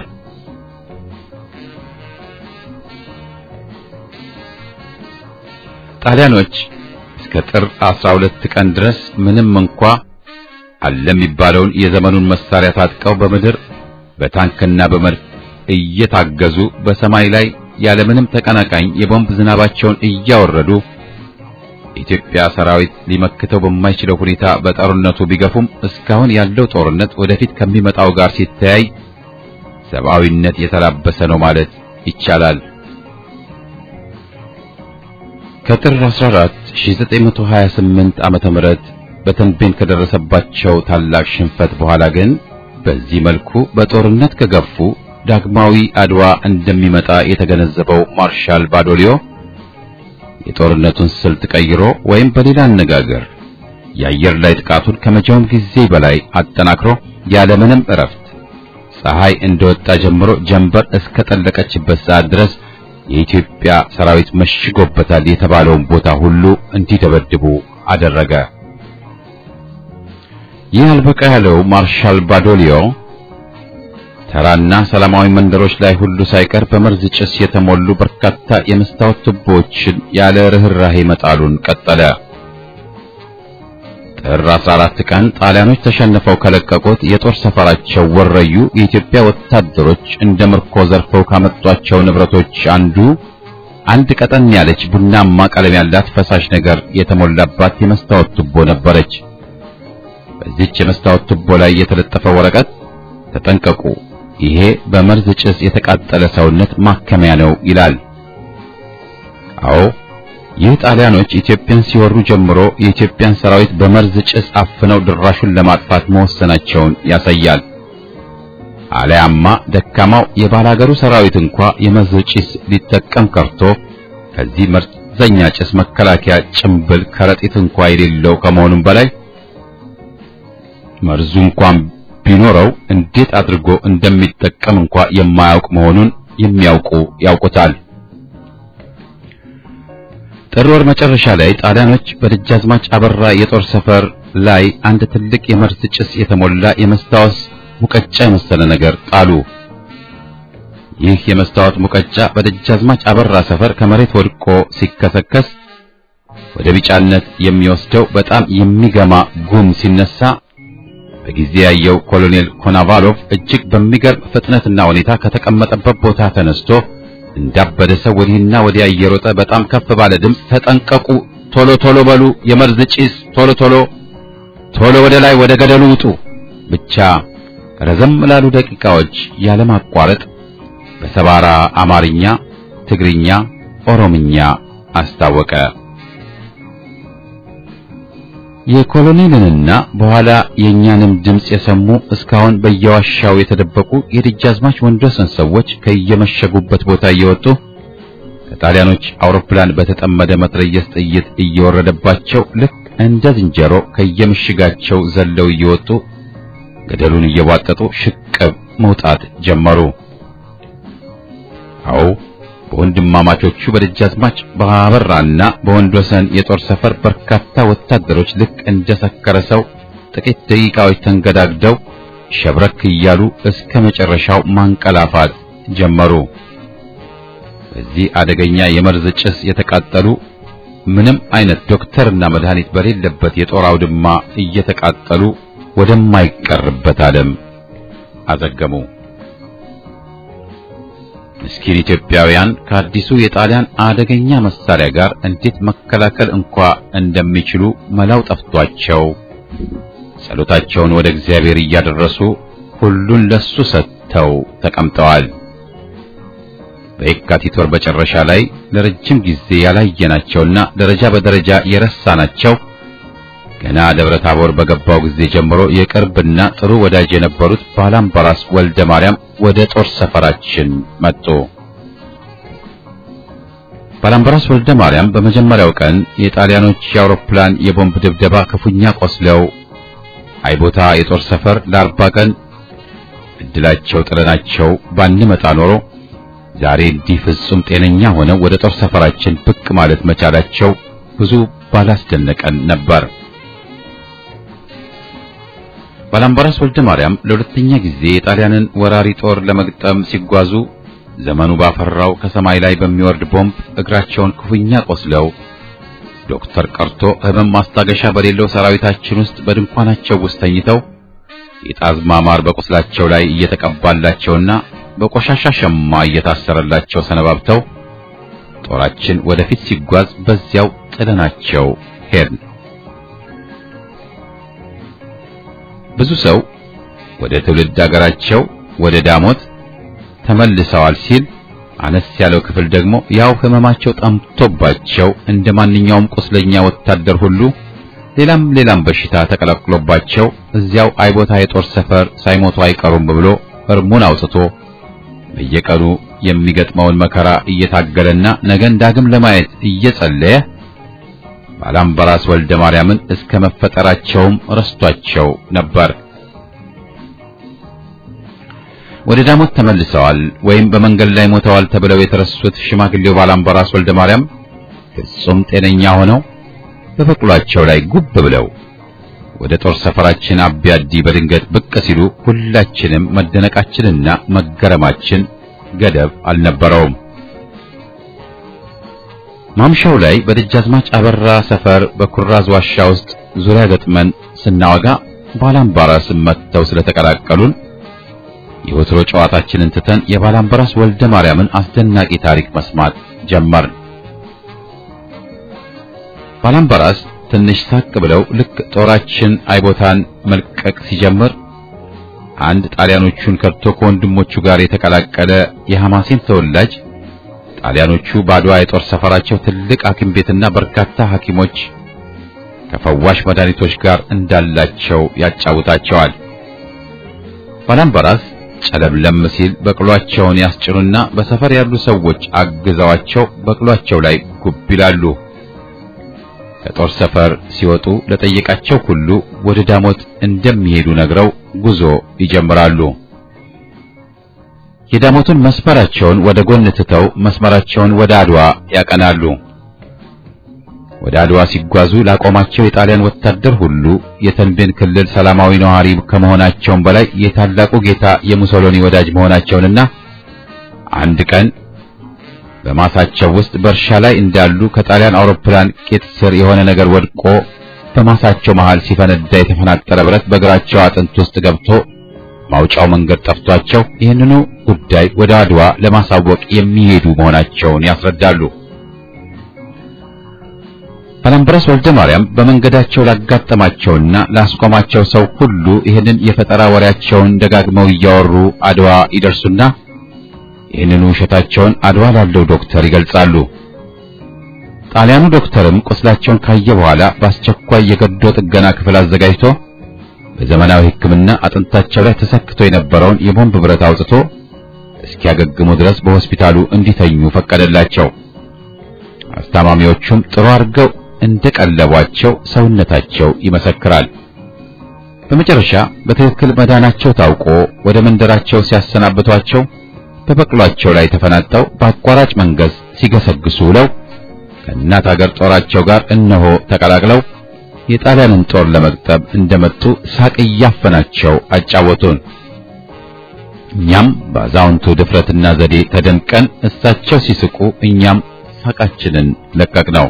ጣሊያኖች እስከ ጥር አስራ ሁለት ቀን ድረስ ምንም እንኳ አለ የሚባለውን የዘመኑን መሳሪያ ታጥቀው በምድር በታንክና በመድፍ እየታገዙ በሰማይ ላይ ያለምንም ተቀናቃኝ የቦምብ ዝናባቸውን እያወረዱ ኢትዮጵያ ሰራዊት ሊመክተው በማይችለው ሁኔታ በጦርነቱ ቢገፉም እስካሁን ያለው ጦርነት ወደፊት ከሚመጣው ጋር ሲተያይ ሰብአዊነት የተላበሰ ነው ማለት ይቻላል። ከጥር አስራ አራት ሺህ ዘጠኝ መቶ ሀያ ስምንት ዓመተ ምህረት በተንቤን ከደረሰባቸው ታላቅ ሽንፈት በኋላ ግን በዚህ መልኩ በጦርነት ከገፉ ዳግማዊ አድዋ እንደሚመጣ የተገነዘበው ማርሻል ባዶሊዮ የጦርነቱን ስልት ቀይሮ ወይም በሌላ አነጋገር የአየር ላይ ጥቃቱን ከመቼውም ጊዜ በላይ አጠናክሮ ያለምንም እረፍት ፀሐይ እንደወጣ ጀምሮ ጀንበር እስከ ጠለቀችበት ሰዓት ድረስ የኢትዮጵያ ሰራዊት መሽጎበታል የተባለውን ቦታ ሁሉ እንዲደበድቡ አደረገ። ይህ አልበቃ ያለው ማርሻል ባዶሊዮ ተራና ሰላማዊ መንደሮች ላይ ሁሉ ሳይቀር በመርዝ ጭስ የተሞሉ በርካታ የመስታወት ቱቦዎችን ያለ ርህራሄ መጣሉን ቀጠለ። ጥር አስራ አራት ቀን ጣሊያኖች ተሸንፈው ከለቀቁት የጦር ሰፈራቸው ወረዩ የኢትዮጵያ ወታደሮች እንደ ምርኮ ዘርፈው ካመጧቸው ንብረቶች አንዱ አንድ ቀጠን ያለች ቡናማ ቀለም ያላት ፈሳሽ ነገር የተሞላባት የመስታወት ቱቦ ነበረች። በዚህች የመስታወት ቱቦ ላይ የተለጠፈ ወረቀት ተጠንቀቁ፣ ይሄ በመርዝ ጭስ የተቃጠለ ሰውነት ማከሚያ ነው ይላል። አዎ ይህ ጣሊያኖች ኢትዮጵያን ሲወሩ ጀምሮ የኢትዮጵያን ሰራዊት በመርዝ ጭስ አፍነው ድራሹን ለማጥፋት መወሰናቸውን ያሳያል። አለያማ ደካማው የባላገሩ ሰራዊት እንኳ የመርዝ ጭስ ሊጠቀም ቀርቶ ከዚህ መርዘኛ ጭስ መከላከያ ጭምብል ከረጢት እንኳ የሌለው ከመሆኑም በላይ መርዙ እንኳን ቢኖረው እንዴት አድርጎ እንደሚጠቀም እንኳ የማያውቅ መሆኑን የሚያውቁ ያውቁታል። ጥር ወር መጨረሻ ላይ ጣሊያኖች በደጃዝማች አበራ የጦር ሰፈር ላይ አንድ ትልቅ የመርዝ ጭስ የተሞላ የመስታወት ሙቀጫ የመሰለ ነገር ጣሉ። ይህ የመስታወት ሙቀጫ በደጃዝማች አበራ ሰፈር ከመሬት ወድቆ ሲከሰከስ ወደ ቢጫነት የሚወስደው በጣም የሚገማ ጉም ሲነሳ በጊዜ ያየው ኮሎኔል ኮናቫሎቭ እጅግ በሚገርም ፍጥነትና ሁኔታ ከተቀመጠበት ቦታ ተነስቶ እንዳበደ ሰው ወዲህና ወዲያ እየሮጠ በጣም ከፍ ባለ ድምፅ ተጠንቀቁ፣ ቶሎ ቶሎ በሉ፣ የመርዝ ጭስ፣ ቶሎ ቶሎ ቶሎ ወደ ላይ ወደ ገደሉ ውጡ ብቻ ረዘም ላሉ ደቂቃዎች ያለማቋረጥ በሰባራ አማርኛ፣ ትግርኛ፣ ኦሮምኛ አስታወቀ። የኮሎኔልንና በኋላ የኛንም ድምጽ የሰሙ እስካሁን በየዋሻው የተደበቁ የደጃዝማች ወንድወሰን ሰዎች ከየመሸጉበት ቦታ እየወጡ ከጣሊያኖች አውሮፕላን በተጠመደ መትረየስ ጥይት እየወረደባቸው ልክ እንደ ዝንጀሮ ከየምሽጋቸው ዘለው እየወጡ ገደሉን እየዋጠጡ ሽቅብ መውጣት ጀመሩ። አው በወንድማማቾቹ በደጃዝማች በአበራና በወንድወሰን የጦር ሰፈር በርካታ ወታደሮች ልክ እንደ ሰከረ ሰው ጥቂት ደቂቃዎች ተንገዳግደው ሸብረክ እያሉ እስከ መጨረሻው ማንቀላፋት ጀመሩ። በዚህ አደገኛ የመርዝ ጭስ የተቃጠሉ ምንም አይነት ዶክተርና መድኃኒት በሌለበት የጦር አውድማ እየተቃጠሉ ወደማይቀርበት ዓለም አዘገሙ። ምስኪን ኢትዮጵያውያን ከአዲሱ የጣሊያን አደገኛ መሳሪያ ጋር እንዴት መከላከል እንኳ እንደሚችሉ መላው ጠፍቷቸው ጸሎታቸውን ወደ እግዚአብሔር እያደረሱ ሁሉን ለሱ ሰጥተው ተቀምጠዋል። በየካቲት ወር መጨረሻ ላይ ለረጅም ጊዜ ያላየናቸውና ደረጃ በደረጃ የረሳናቸው ገና ደብረ ታቦር በገባው ጊዜ ጀምሮ የቅርብና ጥሩ ወዳጅ የነበሩት ባላምባራስ ወልደ ማርያም ወደ ጦር ሰፈራችን መጡ። ባላምባራስ ወልደ ማርያም በመጀመሪያው ቀን የጣሊያኖች የአውሮፕላን የቦምብ ድብደባ ክፉኛ ቆስለው አይቦታ የጦር ሰፈር ለአርባ ቀን እድላቸው ጥለናቸው ባንመጣ ኖሮ ዛሬ እንዲህ ፍጹም ጤነኛ ሆነው ወደ ጦር ሰፈራችን ብቅ ማለት መቻላቸው ብዙ ባላስደነቀን ነበር። ባላምባራስ ወልደ ማርያም ለሁለተኛ ጊዜ የጣሊያንን ወራሪ ጦር ለመግጠም ሲጓዙ ዘመኑ ባፈራው ከሰማይ ላይ በሚወርድ ቦምብ እግራቸውን ክፉኛ ቆስለው ዶክተር ቀርቶ ህመም ማስታገሻ በሌለው ሰራዊታችን ውስጥ በድንኳናቸው ውስጥ ተኝተው የጣዝማ ማር በቁስላቸው ላይ እየተቀባላቸውና በቆሻሻ ሸማ እየታሰረላቸው ሰነባብተው ጦራችን ወደፊት ሲጓዝ በዚያው ጥለናቸው ሄድን። ብዙ ሰው ወደ ትውልድ ሀገራቸው ወደ ዳሞት ተመልሰዋል ሲል፣ አነስ ያለው ክፍል ደግሞ ያው ህመማቸው ጠምቶባቸው እንደማንኛውም ቁስለኛ ወታደር ሁሉ ሌላም ሌላም በሽታ ተቀላቅሎባቸው እዚያው አይቦታ የጦር ሰፈር ሳይሞቱ አይቀሩም ብሎ እርሙን አውጥቶ በየቀኑ የሚገጥመውን መከራ እየታገለና ነገን ዳግም ለማየት እየጸለየ ባላምበራስ ወልደ ማርያምን እስከ መፈጠራቸውም ረስቷቸው ነበር። ወደ ዳሞት ተመልሰዋል ወይም በመንገድ ላይ ሞተዋል ተብለው የተረሱት ሽማግሌው ባላምበራስ ወልደ ማርያም ፍጹም ጤነኛ ሆነው በበቅሏቸው ላይ ጉብ ብለው ወደ ጦር ሰፈራችን አቢያዲ በድንገት ብቅ ሲሉ ሁላችንም መደነቃችንና መገረማችን ገደብ አልነበረውም። ማምሻው ላይ በደጃዝማች አበራ ሰፈር በኩራዝ ዋሻ ውስጥ ዙሪያ ገጥመን ስናወጋ ባላምበራስ መጥተው ስለተቀላቀሉን የወትሮ ጨዋታችንን ትተን የባላምበራስ ወልደ ማርያምን አስደናቂ ታሪክ መስማት ጀመርን። ባላምበራስ ትንሽ ሳቅ ብለው ልክ ጦራችን አይቦታን መልቀቅ ሲጀምር አንድ ጣሊያኖቹን ከርቶ ከወንድሞቹ ጋር የተቀላቀለ የሐማሴን ተወላጅ ጣሊያኖቹ ባድዋ የጦር ሰፈራቸው ትልቅ ሐኪም ቤትና በርካታ ሐኪሞች ከፈዋሽ መድኃኒቶች ጋር እንዳላቸው ያጫውታቸዋል። ባላምበራስ ጨለምለም ሲል በቅሏቸውን ያስጭኑና በሰፈር ያሉ ሰዎች አግዘዋቸው በቅሏቸው ላይ ጉብ ይላሉ። ከጦር ሰፈር ሲወጡ ለጠየቃቸው ሁሉ ወደ ዳሞት እንደሚሄዱ ነግረው ጉዞ ይጀምራሉ። የዳሞቱን መስመራቸውን ወደ ጎን ትተው መስመራቸውን ወደ አድዋ ያቀናሉ። ወደ አድዋ ሲጓዙ ላቆማቸው የጣሊያን ወታደር ሁሉ የተንቤን ክልል ሰላማዊ ነዋሪ ከመሆናቸውም በላይ የታላቁ ጌታ የሙሶሎኒ ወዳጅ መሆናቸውንና አንድ ቀን በማሳቸው ውስጥ በእርሻ ላይ እንዳሉ ከጣሊያን አውሮፕላን ቄጥ ስር የሆነ ነገር ወድቆ በማሳቸው መሃል ሲፈነዳ የተፈናጠረ ብረት በእግራቸው አጥንት ውስጥ ገብቶ ማውጫው መንገድ ጠፍቷቸው ይህንኑ ጉዳይ ወደ አድዋ ለማሳወቅ የሚሄዱ መሆናቸውን ያስረዳሉ። ባላምበራስ ወልደ ማርያም በመንገዳቸው ላጋጠማቸውና ላስቆማቸው ሰው ሁሉ ይህንን የፈጠራ ወሬያቸውን ደጋግመው እያወሩ አድዋ ይደርሱና ይህንኑ ውሸታቸውን አድዋ ላለው ዶክተር ይገልጻሉ። ጣሊያኑ ዶክተርም ቁስላቸውን ካየ በኋላ በአስቸኳይ የገዶ ጥገና ክፍል አዘጋጅቶ በዘመናዊ ሕክምና አጥንታቸው ላይ ተሰክቶ የነበረውን የቦምብ ብረት አውጥቶ እስኪያገግሙ ድረስ በሆስፒታሉ እንዲተኙ ፈቀደላቸው። አስታማሚዎቹም ጥሩ አድርገው እንደቀለቧቸው ሰውነታቸው ይመሰክራል። በመጨረሻ በትክክል መዳናቸው ታውቆ ወደ መንደራቸው ሲያሰናብቷቸው በበቅሏቸው ላይ ተፈናጠው በአቋራጭ መንገድ ሲገሰግሱ ውለው ከእናት አገር ጦራቸው ጋር እነሆ ተቀላቅለው የጣሊያንን ጦር ለመቅጠብ እንደመጡ ሳቅ እያፈናቸው አጫወቱን። እኛም በአዛውንቱ ድፍረትና ዘዴ ተደንቀን እሳቸው ሲስቁ እኛም ሳቃችንን ለቀቅነው።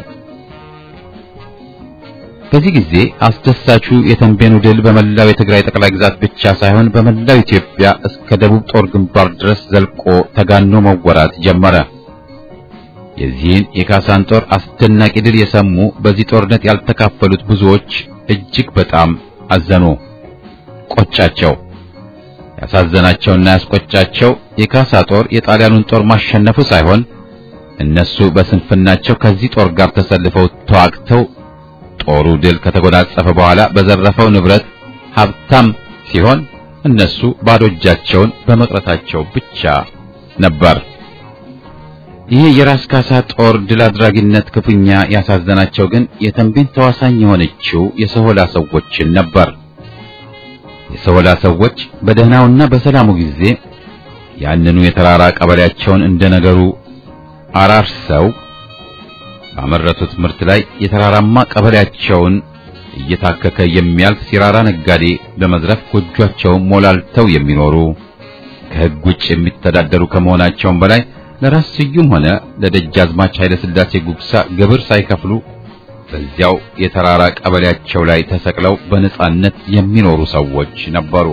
በዚህ ጊዜ አስደሳቹ የተንቤኑ ድል በመላው የትግራይ ጠቅላይ ግዛት ብቻ ሳይሆን በመላው ኢትዮጵያ እስከ ደቡብ ጦር ግንባር ድረስ ዘልቆ ተጋኖ መወራት ጀመረ። የዚህን የካሳን ጦር አስደናቂ ድል የሰሙ በዚህ ጦርነት ያልተካፈሉት ብዙዎች እጅግ በጣም አዘኑ፣ ቆጫቸው። ያሳዘናቸውና ያስቆጫቸው የካሳ ጦር የጣሊያኑን ጦር ማሸነፉ ሳይሆን እነሱ በስንፍናቸው ከዚህ ጦር ጋር ተሰልፈው ተዋግተው ጦሩ ድል ከተጎናጸፈ በኋላ በዘረፈው ንብረት ሀብታም ሲሆን እነሱ ባዶ እጃቸውን በመቅረታቸው ብቻ ነበር። ይህ የራስ ካሳ ጦር ድል አድራጊነት ክፉኛ ያሳዘናቸው ግን የተንቤን ተዋሳኝ የሆነችው የሰሆላ ሰዎችን ነበር። የሰሆላ ሰዎች በደህናውና በሰላሙ ጊዜ ያንኑ የተራራ ቀበሌያቸውን እንደነገሩ አራርሰው ባመረቱት ምርት ላይ የተራራማ ቀበሌያቸውን እየታከከ የሚያልፍ ሲራራ ነጋዴ በመዝረፍ ጎጇቸውን ሞላልተው የሚኖሩ ከሕግ ውጭ የሚተዳደሩ ከመሆናቸውም በላይ ለራስ ስዩም ሆነ ለደጃዝማች ኃይለ ሥላሴ ጉግሳ ግብር ሳይከፍሉ በዚያው የተራራ ቀበሌያቸው ላይ ተሰቅለው በነጻነት የሚኖሩ ሰዎች ነበሩ።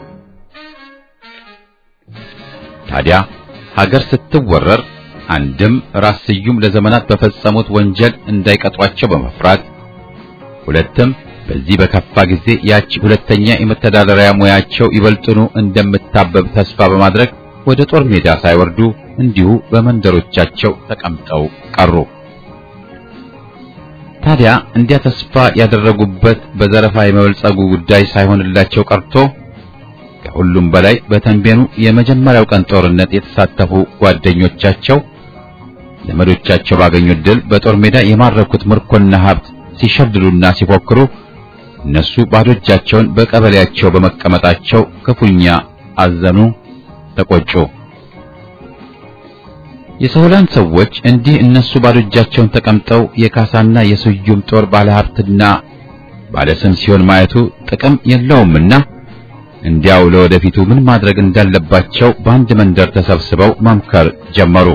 ታዲያ ሀገር ስትወረር አንድም ራስ ስዩም ለዘመናት በፈጸሙት ወንጀል እንዳይቀጧቸው በመፍራት ሁለትም በዚህ በከፋ ጊዜ ያቺ ሁለተኛ የመተዳደሪያ ሙያቸው ይበልጥኑ እንደምታበብ ተስፋ በማድረግ ወደ ጦር ሜዳ ሳይወርዱ እንዲሁ በመንደሮቻቸው ተቀምጠው ቀሩ። ታዲያ እንዲያ ተስፋ ያደረጉበት በዘረፋ የመበልጸጉ ጉዳይ ሳይሆንላቸው ቀርቶ ከሁሉም በላይ በተንቤኑ የመጀመሪያው ቀን ጦርነት የተሳተፉ ጓደኞቻቸው ዘመዶቻቸው ባገኙት ድል በጦር ሜዳ የማረኩት ምርኮና ሀብት ሲሸልሉና ሲፎክሩ እነሱ ባዶ እጃቸውን በቀበሌያቸው በመቀመጣቸው ክፉኛ አዘኑ፣ ተቆጩ። የሶላን ሰዎች እንዲህ እነሱ ባዶ እጃቸውን ተቀምጠው የካሳና የስዩም ጦር ባለሀብትና ባለስም ሲሆን ማየቱ ጥቅም የለውምና እንዲያው ለወደፊቱ ምን ማድረግ እንዳለባቸው በአንድ መንደር ተሰብስበው መምከር ጀመሩ።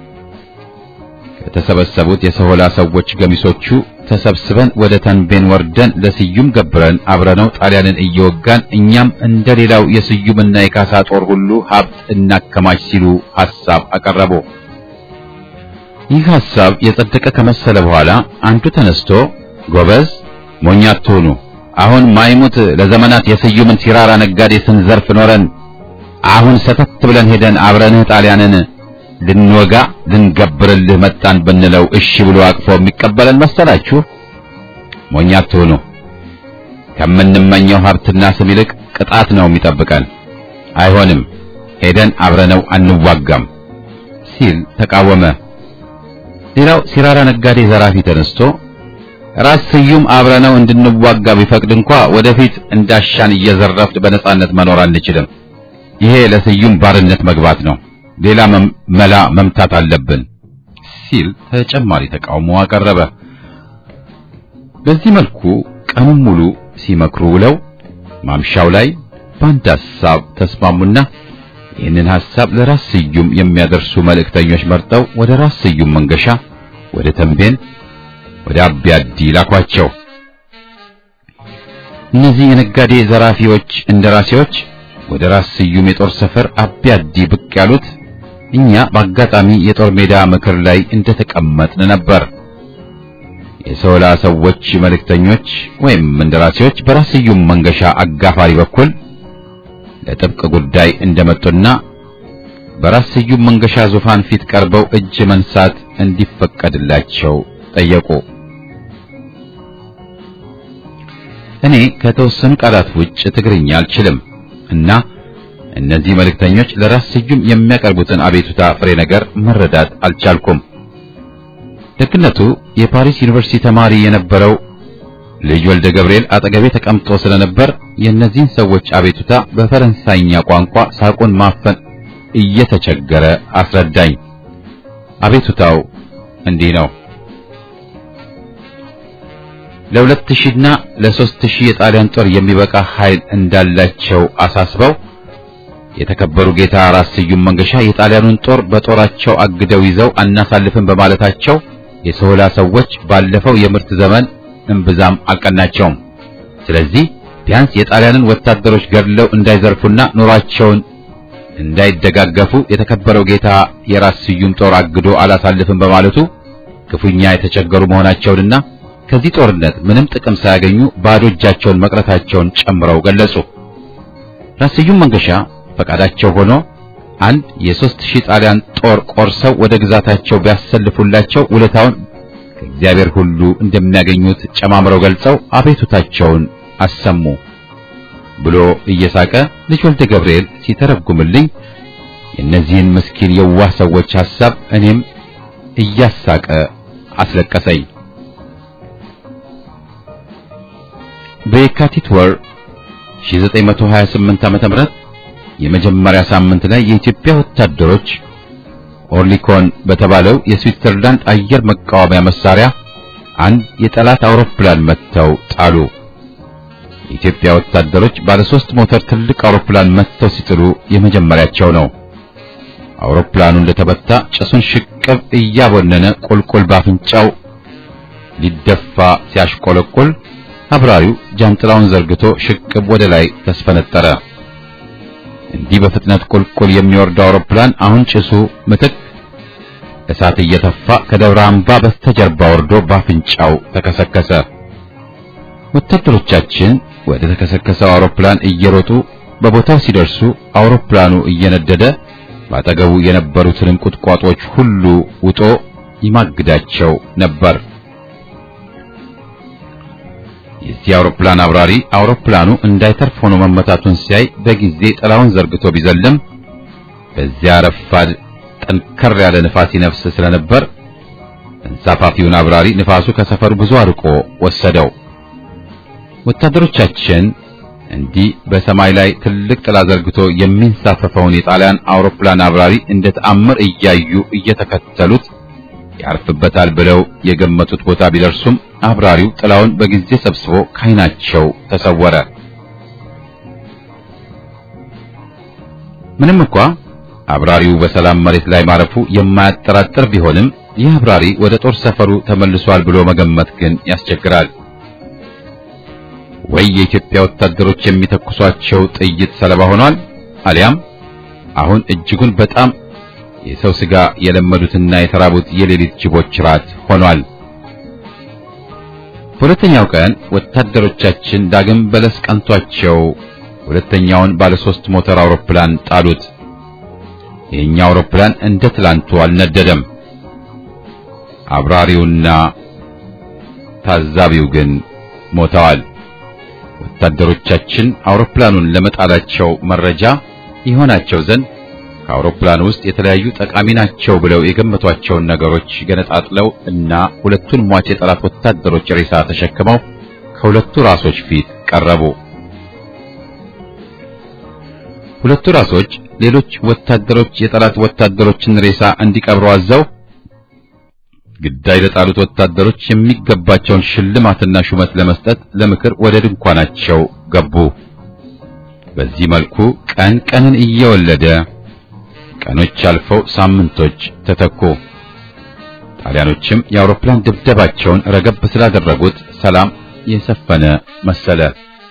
ከተሰበሰቡት የሶላ ሰዎች ገሚሶቹ ተሰብስበን ወደ ተንቤን ወርደን ለስዩም ገብረን አብረነው ጣሊያንን እየወጋን እኛም እንደሌላው የስዩምና የካሳ ጦር ሁሉ ሀብት እናከማች ሲሉ ሐሳብ አቀረቡ። ይህ ሐሳብ የጸደቀ ከመሰለ በኋላ አንዱ ተነስቶ ጎበዝ ሞኝ አትሁኑ፣ አሁን ማይሙት ለዘመናት የስዩምን ሲራራ ነጋዴ ስንዘርፍ ኖረን አሁን ሰተት ብለን ሄደን አብረንህ ጣሊያንን ልንወጋ ልንገብርልህ መጣን ብንለው እሺ ብሎ አቅፎ የሚቀበለን መሰላችሁ? ሞኝ አትሁኑ፣ ከምንመኘው ሀብትና ስም ይልቅ ቅጣት ነው የሚጠብቀን። አይሆንም፣ ሄደን አብረነው አንዋጋም ሲል ተቃወመ። ሌላው ሲራራ ነጋዴ ዘራፊ ተነስቶ ራስ ስዩም አብረነው እንድንዋጋ ቢፈቅድ እንኳ ወደፊት እንዳሻን እየዘረፍን በነጻነት መኖር አንችልም። ይሄ ለስዩም ባርነት መግባት ነው። ሌላ መላ መምታት አለብን ሲል ተጨማሪ ተቃውሞ አቀረበ። በዚህ መልኩ ቀኑን ሙሉ ሲመክሩ ውለው ማምሻው ላይ በአንድ ሐሳብ ተስማሙና ይህንን ሐሳብ ለራስ ስዩም የሚያደርሱ መልእክተኞች መርጠው ወደ ራስ ስዩም መንገሻ፣ ወደ ተንቤን፣ ወደ አብያዲ ላኳቸው። እነዚህ የነጋዴ ዘራፊዎች እንደራሴዎች ወደ ራስ ስዩም የጦር ሰፈር አብያዲ ብቅ ያሉት እኛ በአጋጣሚ የጦር ሜዳ ምክር ላይ እንደተቀመጥን ነበር። የሶላ ሰዎች መልእክተኞች ወይም እንደራሴዎች በራስ ስዩም መንገሻ አጋፋሪ በኩል ለጥብቅ ጉዳይ እንደመጡና በራስ ስዩም መንገሻ ዙፋን ፊት ቀርበው እጅ መንሳት እንዲፈቀድላቸው ጠየቁ። እኔ ከተወሰኑ ቃላት ውጭ ትግርኛ አልችልም እና እነዚህ መልእክተኞች ለራስ ስዩም የሚያቀርቡትን አቤቱታ ፍሬ ነገር መረዳት አልቻልኩም። ደግነቱ የፓሪስ ዩኒቨርሲቲ ተማሪ የነበረው ልጅ ወልደ ገብርኤል አጠገቤ ተቀምጦ ስለነበር የእነዚህን ሰዎች አቤቱታ በፈረንሳይኛ ቋንቋ ሳቁን ማፈን እየተቸገረ አስረዳኝ። አቤቱታው እንዲህ ነው። ለሁለት ሺህ እና ለሦስት ሺህ የጣሊያን ጦር የሚበቃ ኃይል እንዳላቸው አሳስበው የተከበሩ ጌታ ራስ ስዩም መንገሻ የጣሊያኑን ጦር በጦራቸው አግደው ይዘው አናሳልፍን በማለታቸው የሶላ ሰዎች ባለፈው የምርት ዘመን እንብዛም አልቀናቸውም። ስለዚህ ቢያንስ የጣሊያንን ወታደሮች ገድለው እንዳይዘርፉና ኑሯቸውን እንዳይደጋገፉ የተከበረው ጌታ የራስ ስዩም ጦር አግዶ አላሳልፍን በማለቱ ክፉኛ የተቸገሩ መሆናቸውንና ከዚህ ጦርነት ምንም ጥቅም ሳያገኙ ባዶ እጃቸውን መቅረታቸውን ጨምረው ገለጹ። ራስ ስዩም መንገሻ ፈቃዳቸው ሆኖ አንድ የሦስት ሺህ ጣሊያን ጦር ቆርሰው ወደ ግዛታቸው ቢያሰልፉላቸው ውለታውን ከእግዚአብሔር ሁሉ እንደሚያገኙት ጨማምረው ገልጸው አቤቱታቸውን አሰሙ ብሎ እየሳቀ ልጅ ወልደ ገብርኤል ሲተረጉምልኝ የእነዚህን ምስኪን የዋህ ሰዎች ሐሳብ እኔም እያሳቀ አስለቀሰኝ። በየካቲት ወር ሺህ ዘጠኝ መቶ ሀያ ስምንት ዓመተ ምህረት የመጀመሪያ ሳምንት ላይ የኢትዮጵያ ወታደሮች ኦርሊኮን በተባለው የስዊትዘርላንድ አየር መቃወሚያ መሳሪያ አንድ የጠላት አውሮፕላን መተው ጣሉ። የኢትዮጵያ ወታደሮች ባለ ሶስት ሞተር ትልቅ አውሮፕላን መተው ሲጥሉ የመጀመሪያቸው ነው። አውሮፕላኑ እንደተመታ ጭሱን ሽቅብ እያቦነነ ቁልቁል ባፍንጫው ሊደፋ ሲያሽቆለቁል አብራሪው ጃንጥላውን ዘርግቶ ሽቅብ ወደ ላይ ተስፈነጠረ። እንዲህ በፍጥነት ቁልቁል የሚወርደው አውሮፕላን አሁን ጭሱ ምትክ እሳት እየተፋ ከደብረ አምባ በስተጀርባ ወርዶ ባፍንጫው ተከሰከሰ። ወታደሮቻችን ወደ ተከሰከሰው አውሮፕላን እየሮጡ በቦታው ሲደርሱ አውሮፕላኑ እየነደደ ባጠገቡ የነበሩትን ቁጥቋጦች ሁሉ ውጦ ይማግዳቸው ነበር። የዚህ አውሮፕላን አብራሪ አውሮፕላኑ እንዳይተርፍ ሆኖ መመታቱን ሲያይ በጊዜ ጥላውን ዘርግቶ ቢዘልም በዚያ ረፋድ ጠንከር ያለ ንፋስ ይነፍስ ስለነበር ተንሳፋፊውን አብራሪ ንፋሱ ከሰፈሩ ብዙ አርቆ ወሰደው። ወታደሮቻችን እንዲህ በሰማይ ላይ ትልቅ ጥላ ዘርግቶ የሚንሳፈፈውን የጣሊያን አውሮፕላን አብራሪ እንደ ተአምር እያዩ እየተከተሉት ያርፍበታል ብለው የገመቱት ቦታ ቢደርሱም አብራሪው ጥላውን በጊዜ ሰብስቦ ካይናቸው ተሰወረ። ምንም እንኳ አብራሪው በሰላም መሬት ላይ ማረፉ የማያጠራጥር ቢሆንም ይህ አብራሪ ወደ ጦር ሰፈሩ ተመልሷል ብሎ መገመት ግን ያስቸግራል። ወይ የኢትዮጵያ ወታደሮች የሚተኩሷቸው ጥይት ሰለባ ሆኗል፣ አሊያም አሁን እጅጉን በጣም የሰው ስጋ የለመዱትና የተራቡት የሌሊት ጅቦች ራት ሆኗል። ሁለተኛው ቀን ወታደሮቻችን ዳግም በለስ ቀንቷቸው ሁለተኛውን ባለ ሶስት ሞተር አውሮፕላን ጣሉት። የኛ አውሮፕላን እንደ ትላንቱ አልነደደም። አብራሪውና ታዛቢው ግን ሞተዋል። ወታደሮቻችን አውሮፕላኑን ለመጣላቸው መረጃ ይሆናቸው ዘንድ ከአውሮፕላኑ ውስጥ የተለያዩ ጠቃሚ ናቸው ብለው የገመቷቸውን ነገሮች ገነጣጥለው እና ሁለቱን ሟች የጠላት ወታደሮች ሬሳ ተሸክመው ከሁለቱ ራሶች ፊት ቀረቡ። ሁለቱ ራሶች ሌሎች ወታደሮች የጠላት ወታደሮችን ሬሳ እንዲቀብሩ አዘው ግዳይ ለጣሉት ወታደሮች የሚገባቸውን ሽልማትና ሹመት ለመስጠት ለምክር ወደ ድንኳናቸው ገቡ። በዚህ መልኩ ቀን ቀንን እየወለደ ቀኖች አልፈው ሳምንቶች ተተኩ። ጣሊያኖችም የአውሮፕላን ድብደባቸውን ረገብ ስላደረጉት ሰላም የሰፈነ መሰለ።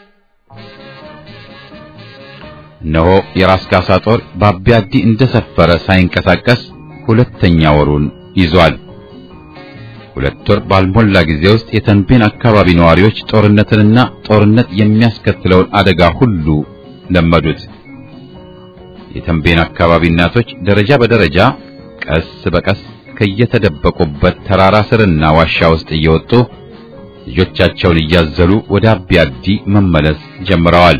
እነሆ የራስ ካሳ ጦር በአቢያዲ እንደሰፈረ ሳይንቀሳቀስ ሁለተኛ ወሩን ይዟል። ሁለት ወር ባልሞላ ጊዜ ውስጥ የተንቤን አካባቢ ነዋሪዎች ጦርነትንና ጦርነት የሚያስከትለውን አደጋ ሁሉ ለመዱት። የተንቤን አካባቢ እናቶች ደረጃ በደረጃ ቀስ በቀስ ከየተደበቁበት ተራራ ስርና ዋሻ ውስጥ እየወጡ ልጆቻቸውን እያዘሉ ወደ አቢያዲ መመለስ ጀምረዋል።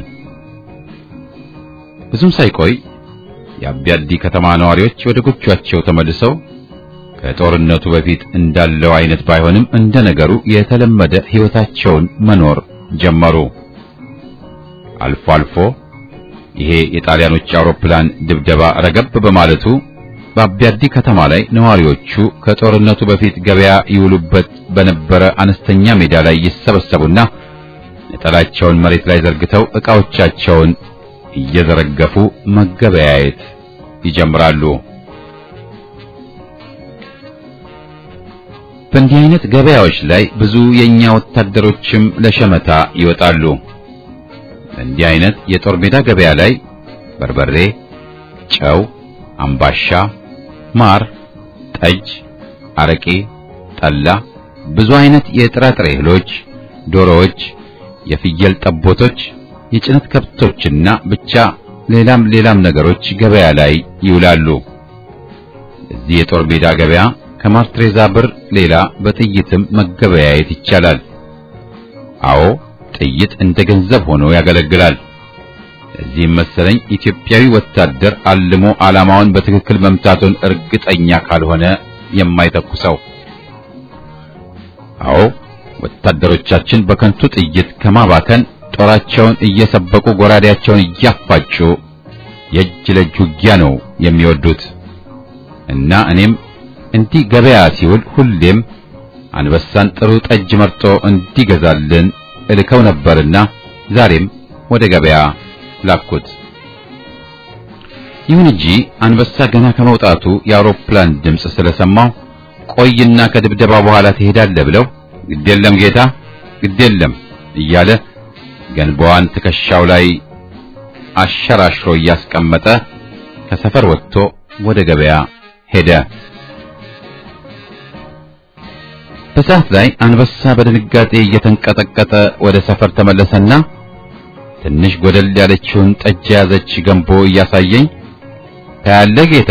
ብዙም ሳይቆይ የአቢያዲ ከተማ ነዋሪዎች ወደ ጎጆአቸው ተመልሰው ከጦርነቱ በፊት እንዳለው አይነት ባይሆንም እንደነገሩ የተለመደ ሕይወታቸውን መኖር ጀመሩ። አልፎ አልፎ ይሄ የጣሊያኖች አውሮፕላን ድብደባ ረገብ በማለቱ በአቢያዲ ከተማ ላይ ነዋሪዎቹ ከጦርነቱ በፊት ገበያ ይውሉበት በነበረ አነስተኛ ሜዳ ላይ ይሰበሰቡና ነጠላቸውን መሬት ላይ ዘርግተው ዕቃዎቻቸውን እየዘረገፉ መገበያየት ይጀምራሉ። በእንዲህ አይነት ገበያዎች ላይ ብዙ የኛ ወታደሮችም ለሸመታ ይወጣሉ። እንዲህ አይነት የጦር ሜዳ ገበያ ላይ በርበሬ፣ ጨው፣ አምባሻ፣ ማር፣ ጠጅ፣ አረቄ፣ ጠላ፣ ብዙ አይነት የጥራጥሬ እህሎች፣ ዶሮዎች፣ የፍየል ጠቦቶች፣ የጭነት ከብቶችና ብቻ ሌላም ሌላም ነገሮች ገበያ ላይ ይውላሉ። እዚህ የጦር ሜዳ ገበያ ከማርትሬዛ ብር ሌላ በጥይትም መገበያየት ይቻላል። አዎ ጥይት እንደ ገንዘብ ሆኖ ያገለግላል። እዚህም መሰለኝ ኢትዮጵያዊ ወታደር አልሞ ዓላማውን በትክክል መምታቱን እርግጠኛ ካልሆነ የማይተኩሰው። አዎ ወታደሮቻችን በከንቱ ጥይት ከማባከን ጦራቸውን እየሰበቁ ጎራዴያቸውን እያፋጩ የእጅ ለእጅ ውጊያ ነው የሚወዱት። እና እኔም እንዲህ ገበያ ሲውል ሁሌም አንበሳን ጥሩ ጠጅ መርጦ እንዲገዛልን እልከው ነበርና ዛሬም ወደ ገበያ ላኩት። ይሁን እንጂ አንበሳ ገና ከመውጣቱ የአውሮፕላን ድምጽ ስለሰማው ቆይና ከድብደባ በኋላ ትሄዳለህ ብለው ግዴለም ጌታ ግዴለም እያለ ገንቦዋን ትከሻው ላይ አሸራሽሮ እያስቀመጠ ከሰፈር ወጥቶ ወደ ገበያ ሄደ። በሰዓት ላይ አንበሳ በድንጋጤ እየተንቀጠቀጠ ወደ ሰፈር ተመለሰና ትንሽ ጎደል ያለችውን ጠጅ ያዘች ገንቦ እያሳየኝ ታያለህ ጌታ፣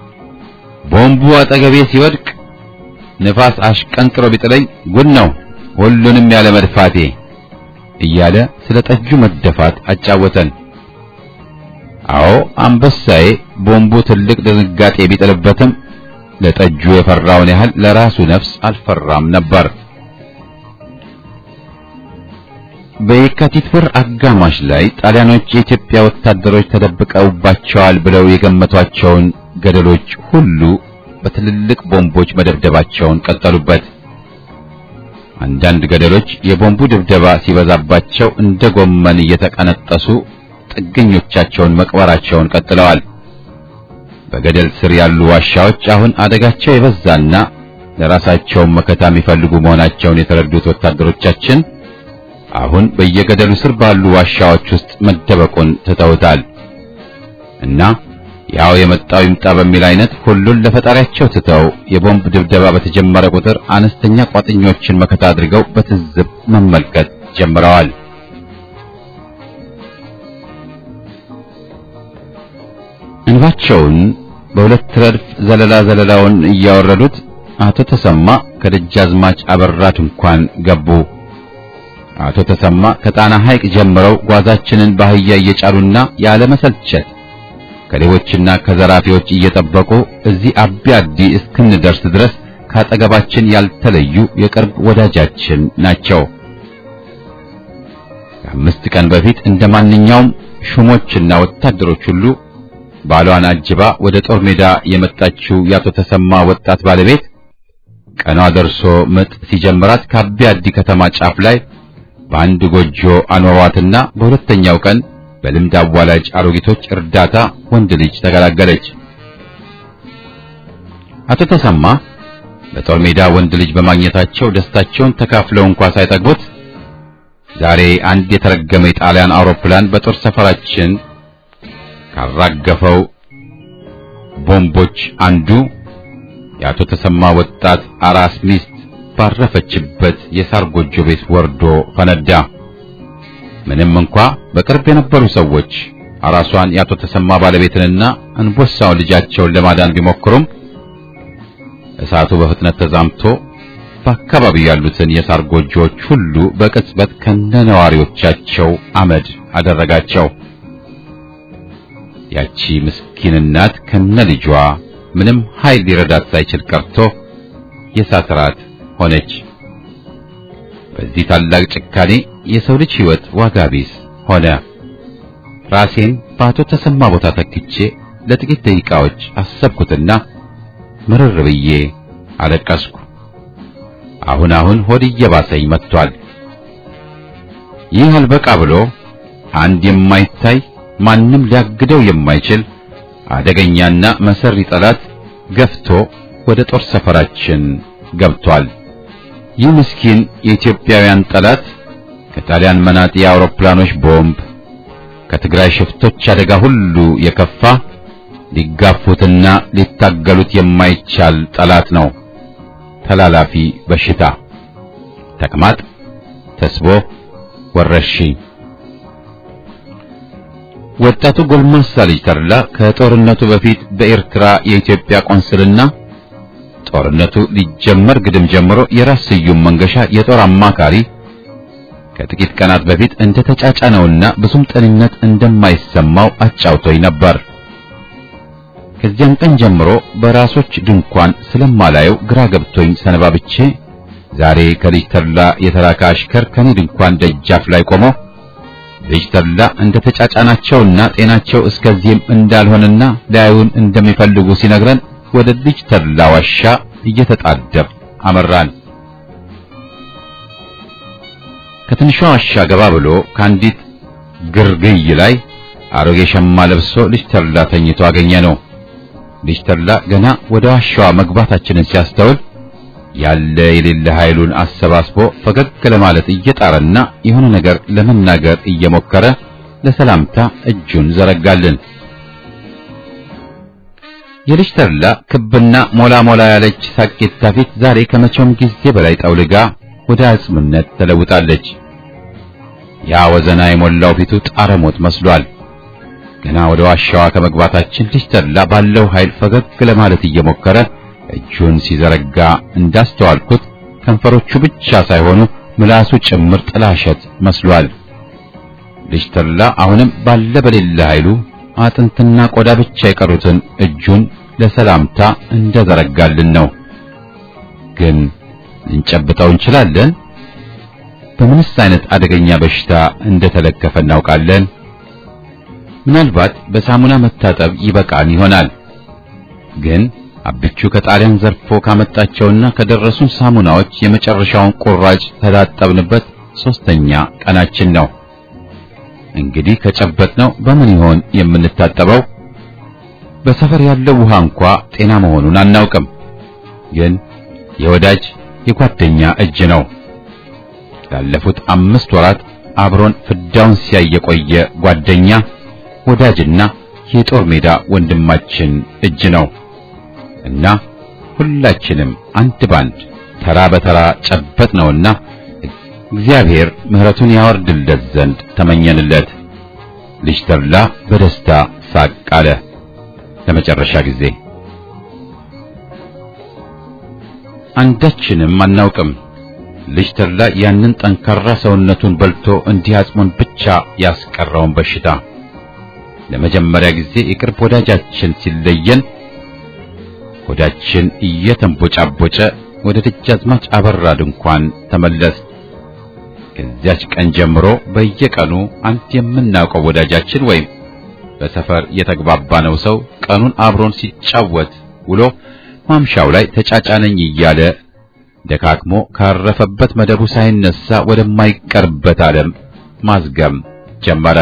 ቦምቡ አጠገቤ ሲወድቅ ንፋስ አሽቀንጥሮ ቢጥለኝ ጉድ ነው ሁሉንም ያለ መድፋቴ እያለ ስለ ጠጁ መደፋት አጫወተን። አዎ አንበሳዬ ቦምቡ ትልቅ ድንጋጤ ቢጥልበትም ለጠጁ የፈራውን ያህል ለራሱ ነፍስ አልፈራም ነበር። በየካቲት ወር አጋማሽ ላይ ጣሊያኖች የኢትዮጵያ ወታደሮች ተደብቀውባቸዋል ብለው የገመቷቸውን ገደሎች ሁሉ በትልልቅ ቦምቦች መደብደባቸውን ቀጠሉበት። አንዳንድ ገደሎች የቦምቡ ድብደባ ሲበዛባቸው እንደ ጎመን እየተቀነጠሱ ጥገኞቻቸውን መቅበራቸውን ቀጥለዋል። በገደል ስር ያሉ ዋሻዎች አሁን አደጋቸው የበዛና ለራሳቸው መከታ የሚፈልጉ መሆናቸውን የተረዱት ወታደሮቻችን አሁን በየገደሉ ስር ባሉ ዋሻዎች ውስጥ መደበቁን ትተውታል እና ያው የመጣው ይምጣ በሚል አይነት ሁሉን ለፈጣሪያቸው ትተው የቦምብ ድብደባ በተጀመረ ቁጥር አነስተኛ ቋጥኞችን መከታ አድርገው በትዝብ መመልከት ጀምረዋል። እንባቸውን በሁለት ረድፍ ዘለላ ዘለላውን እያወረዱት አቶ ተሰማ ከደጃዝማች አበራት እንኳን ገቡ። አቶ ተሰማ ከጣና ሐይቅ ጀምረው ጓዛችንን ባህያ እየጫሉና ያለ መሰልቸት ከሌቦችና ከዘራፊዎች እየጠበቁ እዚህ አቢ አዲ እስክንደርስ ድረስ ካጠገባችን ያልተለዩ የቅርብ ወዳጃችን ናቸው። ከአምስት ቀን በፊት እንደማንኛውም ሹሞችና ወታደሮች ሁሉ ባሏን አጅባ ወደ ጦር ሜዳ የመጣችው ያቶ ተሰማ ወጣት ባለቤት ቀኗ ደርሶ ምጥ ሲጀምራት ከአቢ አዲ ከተማ ጫፍ ላይ በአንድ ጎጆ አኖሯትና በሁለተኛው ቀን በልምድ አዋላጅ አሮጊቶች እርዳታ ወንድ ልጅ ተገላገለች። አቶ ተሰማ በጦር ሜዳ ወንድ ልጅ በማግኘታቸው ደስታቸውን ተካፍለው እንኳን ሳይጠግቡት ዛሬ አንድ የተረገመ የጣሊያን አውሮፕላን በጦር ሰፈራችን ካራገፈው ቦምቦች አንዱ የአቶ ተሰማ ወጣት አራስ ሚስት ባረፈችበት የሳር ጎጆ ቤት ወርዶ ፈነዳ። ምንም እንኳ በቅርብ የነበሩ ሰዎች አራሷን የአቶ ተሰማ ባለቤትንና እንቦሳውን ልጃቸውን ለማዳን ቢሞክሩም እሳቱ በፍጥነት ተዛምቶ በአካባቢው ያሉትን የሳር ጎጆዎች ሁሉ በቅጽበት ከነነዋሪዎቻቸው አመድ አደረጋቸው። ያቺ ምስኪን እናት ከነልጇ ምንም ኃይል ሊረዳት ሳይችል ቀርቶ የእሳት ራት ሆነች። በዚህ ታላቅ ጭካኔ የሰው ልጅ ሕይወት ዋጋ ቢስ ሆነ። ራሴን በአቶ ተሰማ ቦታ ተክቼ ለጥቂት ደቂቃዎች አሰብኩትና ምርር ብዬ አለቀስኩ። አሁን አሁን ሆድ እየባሰኝ መጥቷል። ይህ አልበቃ ብሎ አንድ የማይታይ ማንም ሊያግደው የማይችል አደገኛና መሰሪ ጠላት ገፍቶ ወደ ጦር ሰፈራችን ገብቷል። ይህ ምስኪን የኢትዮጵያውያን ጠላት ከጣሊያን መናጢ አውሮፕላኖች ቦምብ፣ ከትግራይ ሽፍቶች አደጋ ሁሉ የከፋ ሊጋፉትና ሊታገሉት የማይቻል ጠላት ነው። ተላላፊ በሽታ፣ ተቅማጥ፣ ተስቦ፣ ወረርሽኝ። ወጣቱ ጎልማሳ ልጅ ተድላ ከጦርነቱ በፊት በኤርትራ የኢትዮጵያ ቆንስልና ጦርነቱ ሊጀመር ግድም ጀምሮ የራስ ስዩም መንገሻ የጦር አማካሪ ከጥቂት ቀናት በፊት እንደ ተጫጫነውና ብዙም ጤንነት እንደማይሰማው አጫውቶኝ ነበር። ከዚያን ቀን ጀምሮ በራሶች ድንኳን ስለማላየው ግራ ገብቶኝ ሰነባብቼ ዛሬ ከልጅ ተድላ የተላከ አሽከር ከኔ ድንኳን ደጃፍ ላይ ቆሞ ልጅ ተድላ እንደ ተጫጫናቸውና ጤናቸው እስከዚህም እንዳልሆነና ሊያዩን እንደሚፈልጉ ሲነግረን ወደ ልጅ ተድላ ዋሻ እየተጣደፍ አመራን። ከትንሿ ዋሻ ገባ ብሎ ካንዲት ግርግይ ላይ አሮጌ ሸማ ለብሶ ልጅ ተድላ ተኝቶ አገኘ ነው። ልጅ ተድላ ገና ወደ ዋሻዋ መግባታችንን ሲያስተውል ያለ የሌለ ኃይሉን አሰባስቦ ፈገግ ለማለት እየጣረና የሆነ ነገር ለመናገር እየሞከረ ለሰላምታ እጁን ዘረጋልን። የልጅ ተድላ ክብና ሞላ ሞላ ያለች ሳቂታ ፊት ዛሬ ከመቼውም ጊዜ በላይ ጠውልጋ ወደ አጽምነት ተለውጣለች። ያ ወዘና የሞላው ፊቱ ጣረሞት መስሏል። ገና ወደ ዋሻዋ ከመግባታችን ልጅ ተድላ ባለው ኃይል ፈገግ ለማለት እየሞከረ እጁን ሲዘረጋ እንዳስተዋልኩት ከንፈሮቹ ብቻ ሳይሆኑ ምላሱ ጭምር ጥላሸት መስሏል። ልጅ ተድላ አሁንም ባለ በሌለ ኃይሉ አጥንትና ቆዳ ብቻ የቀሩትን እጁን ለሰላምታ እንደዘረጋልን ነው። ግን ልንጨብጠው እንችላለን? በምንስ አይነት አደገኛ በሽታ እንደተለከፈ እናውቃለን? ምናልባት በሳሙና መታጠብ ይበቃን ይሆናል። ግን አብቹ ከጣሊያን ዘርፎ ካመጣቸውና ከደረሱን ሳሙናዎች የመጨረሻውን ቁራጭ ተላጠብንበት ሶስተኛ ቀናችን ነው። እንግዲህ ከጨበጥነው በምን ይሆን የምንታጠበው? በሰፈር ያለው ውሃ እንኳ ጤና መሆኑን አናውቅም። ግን የወዳጅ የጓደኛ እጅ ነው። ላለፉት አምስት ወራት አብሮን ፍዳውን ሲያይ የቆየ ጓደኛ ወዳጅና የጦር ሜዳ ወንድማችን እጅ ነው እና ሁላችንም አንድ ባንድ ተራ በተራ ጨበጥነውና እግዚአብሔር ምሕረቱን ያወርድለት ዘንድ ተመኘንለት። ልጅ ተድላ በደስታ ሳቅ አለ ለመጨረሻ ጊዜ። አንዳችንም አናውቅም ልጅ ተድላ ያንን ጠንካራ ሰውነቱን በልቶ እንዲህ አጽሙን ብቻ ያስቀረውን በሽታ። ለመጀመሪያ ጊዜ የቅርብ ወዳጃችን ሲለየን ሆዳችን እየተንቦጫቦጨ ወደ ደጃዝማች አበራ ድንኳን ተመለስ። ከዚያች ቀን ጀምሮ በየቀኑ አንድ የምናውቀው ወዳጃችን ወይም በሰፈር የተግባባነው ሰው ቀኑን አብሮን ሲጫወት ውሎ ማምሻው ላይ ተጫጫነኝ እያለ ደካክሞ ካረፈበት መደቡ ሳይነሳ ወደማይቀርበት ዓለም ማዝገም ጀመረ።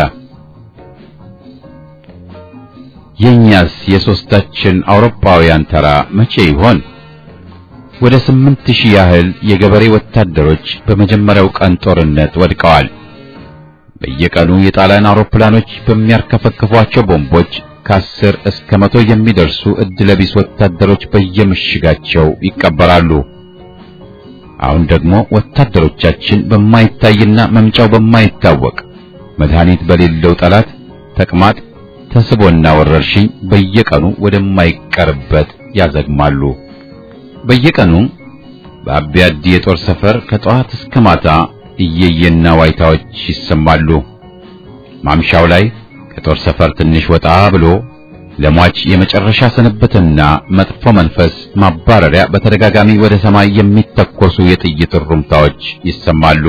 የኛስ የሶስታችን አውሮፓውያን ተራ መቼ ይሆን? ወደ ስምንት ሺህ ያህል የገበሬ ወታደሮች በመጀመሪያው ቀን ጦርነት ወድቀዋል። በየቀኑ የጣሊያን አውሮፕላኖች በሚያርከፈክፏቸው ቦምቦች ከአስር እስከ መቶ የሚደርሱ እድለቢስ ወታደሮች በየምሽጋቸው ይቀበራሉ። አሁን ደግሞ ወታደሮቻችን በማይታይና መምጫው በማይታወቅ መድኃኒት በሌለው ጠላት ተቅማጥ ተስቦና ወረርሽኝ በየቀኑ ወደማይቀርበት ያዘግማሉ። በየቀኑ በአቢያዲ የጦር ሰፈር ከጠዋት እስከ ማታ እየየና ዋይታዎች ይሰማሉ። ማምሻው ላይ ከጦር ሰፈር ትንሽ ወጣ ብሎ ለሟች የመጨረሻ ሰነበትና መጥፎ መንፈስ ማባረሪያ በተደጋጋሚ ወደ ሰማይ የሚተኮሱ የጥይት ሩምታዎች ይሰማሉ።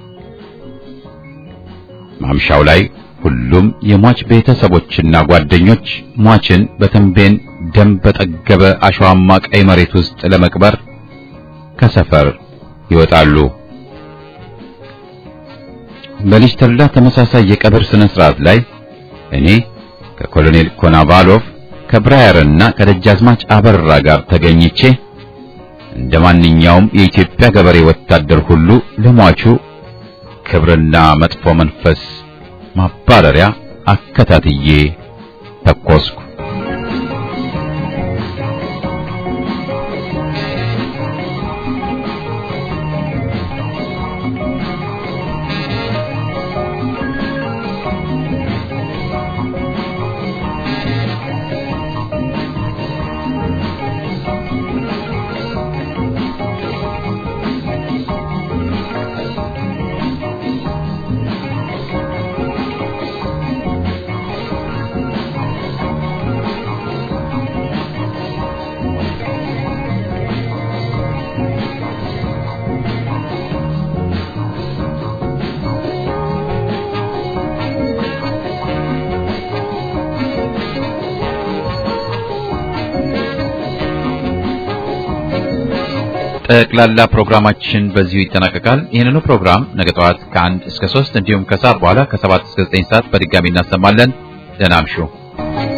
ማምሻው ላይ ሁሉም የሟች ቤተሰቦችና ጓደኞች ሟችን በተንቤን ደም በጠገበ አሸዋማ ቀይ መሬት ውስጥ ለመቅበር ከሰፈር ይወጣሉ። በልጅ ተድላ ተመሳሳይ የቀብር ስነ ስርዓት ላይ እኔ ከኮሎኔል ኮናቫሎቭ ከብራየርና ከደጃዝማች አበራ ጋር ተገኝቼ እንደማንኛውም የኢትዮጵያ ገበሬ ወታደር ሁሉ ለሟቹ ክብርና መጥፎ መንፈስ ማባረሪያ አከታትዬ ተኮስኩ። ጠቅላላ ፕሮግራማችን በዚሁ ይጠናቀቃል። ይህንኑ ፕሮግራም ነገ ጠዋት ከአንድ እስከ ሶስት እንዲሁም ከሰዓት በኋላ ከሰባት እስከ ዘጠኝ ሰዓት በድጋሚ እናሰማለን። ደህና እምሹ።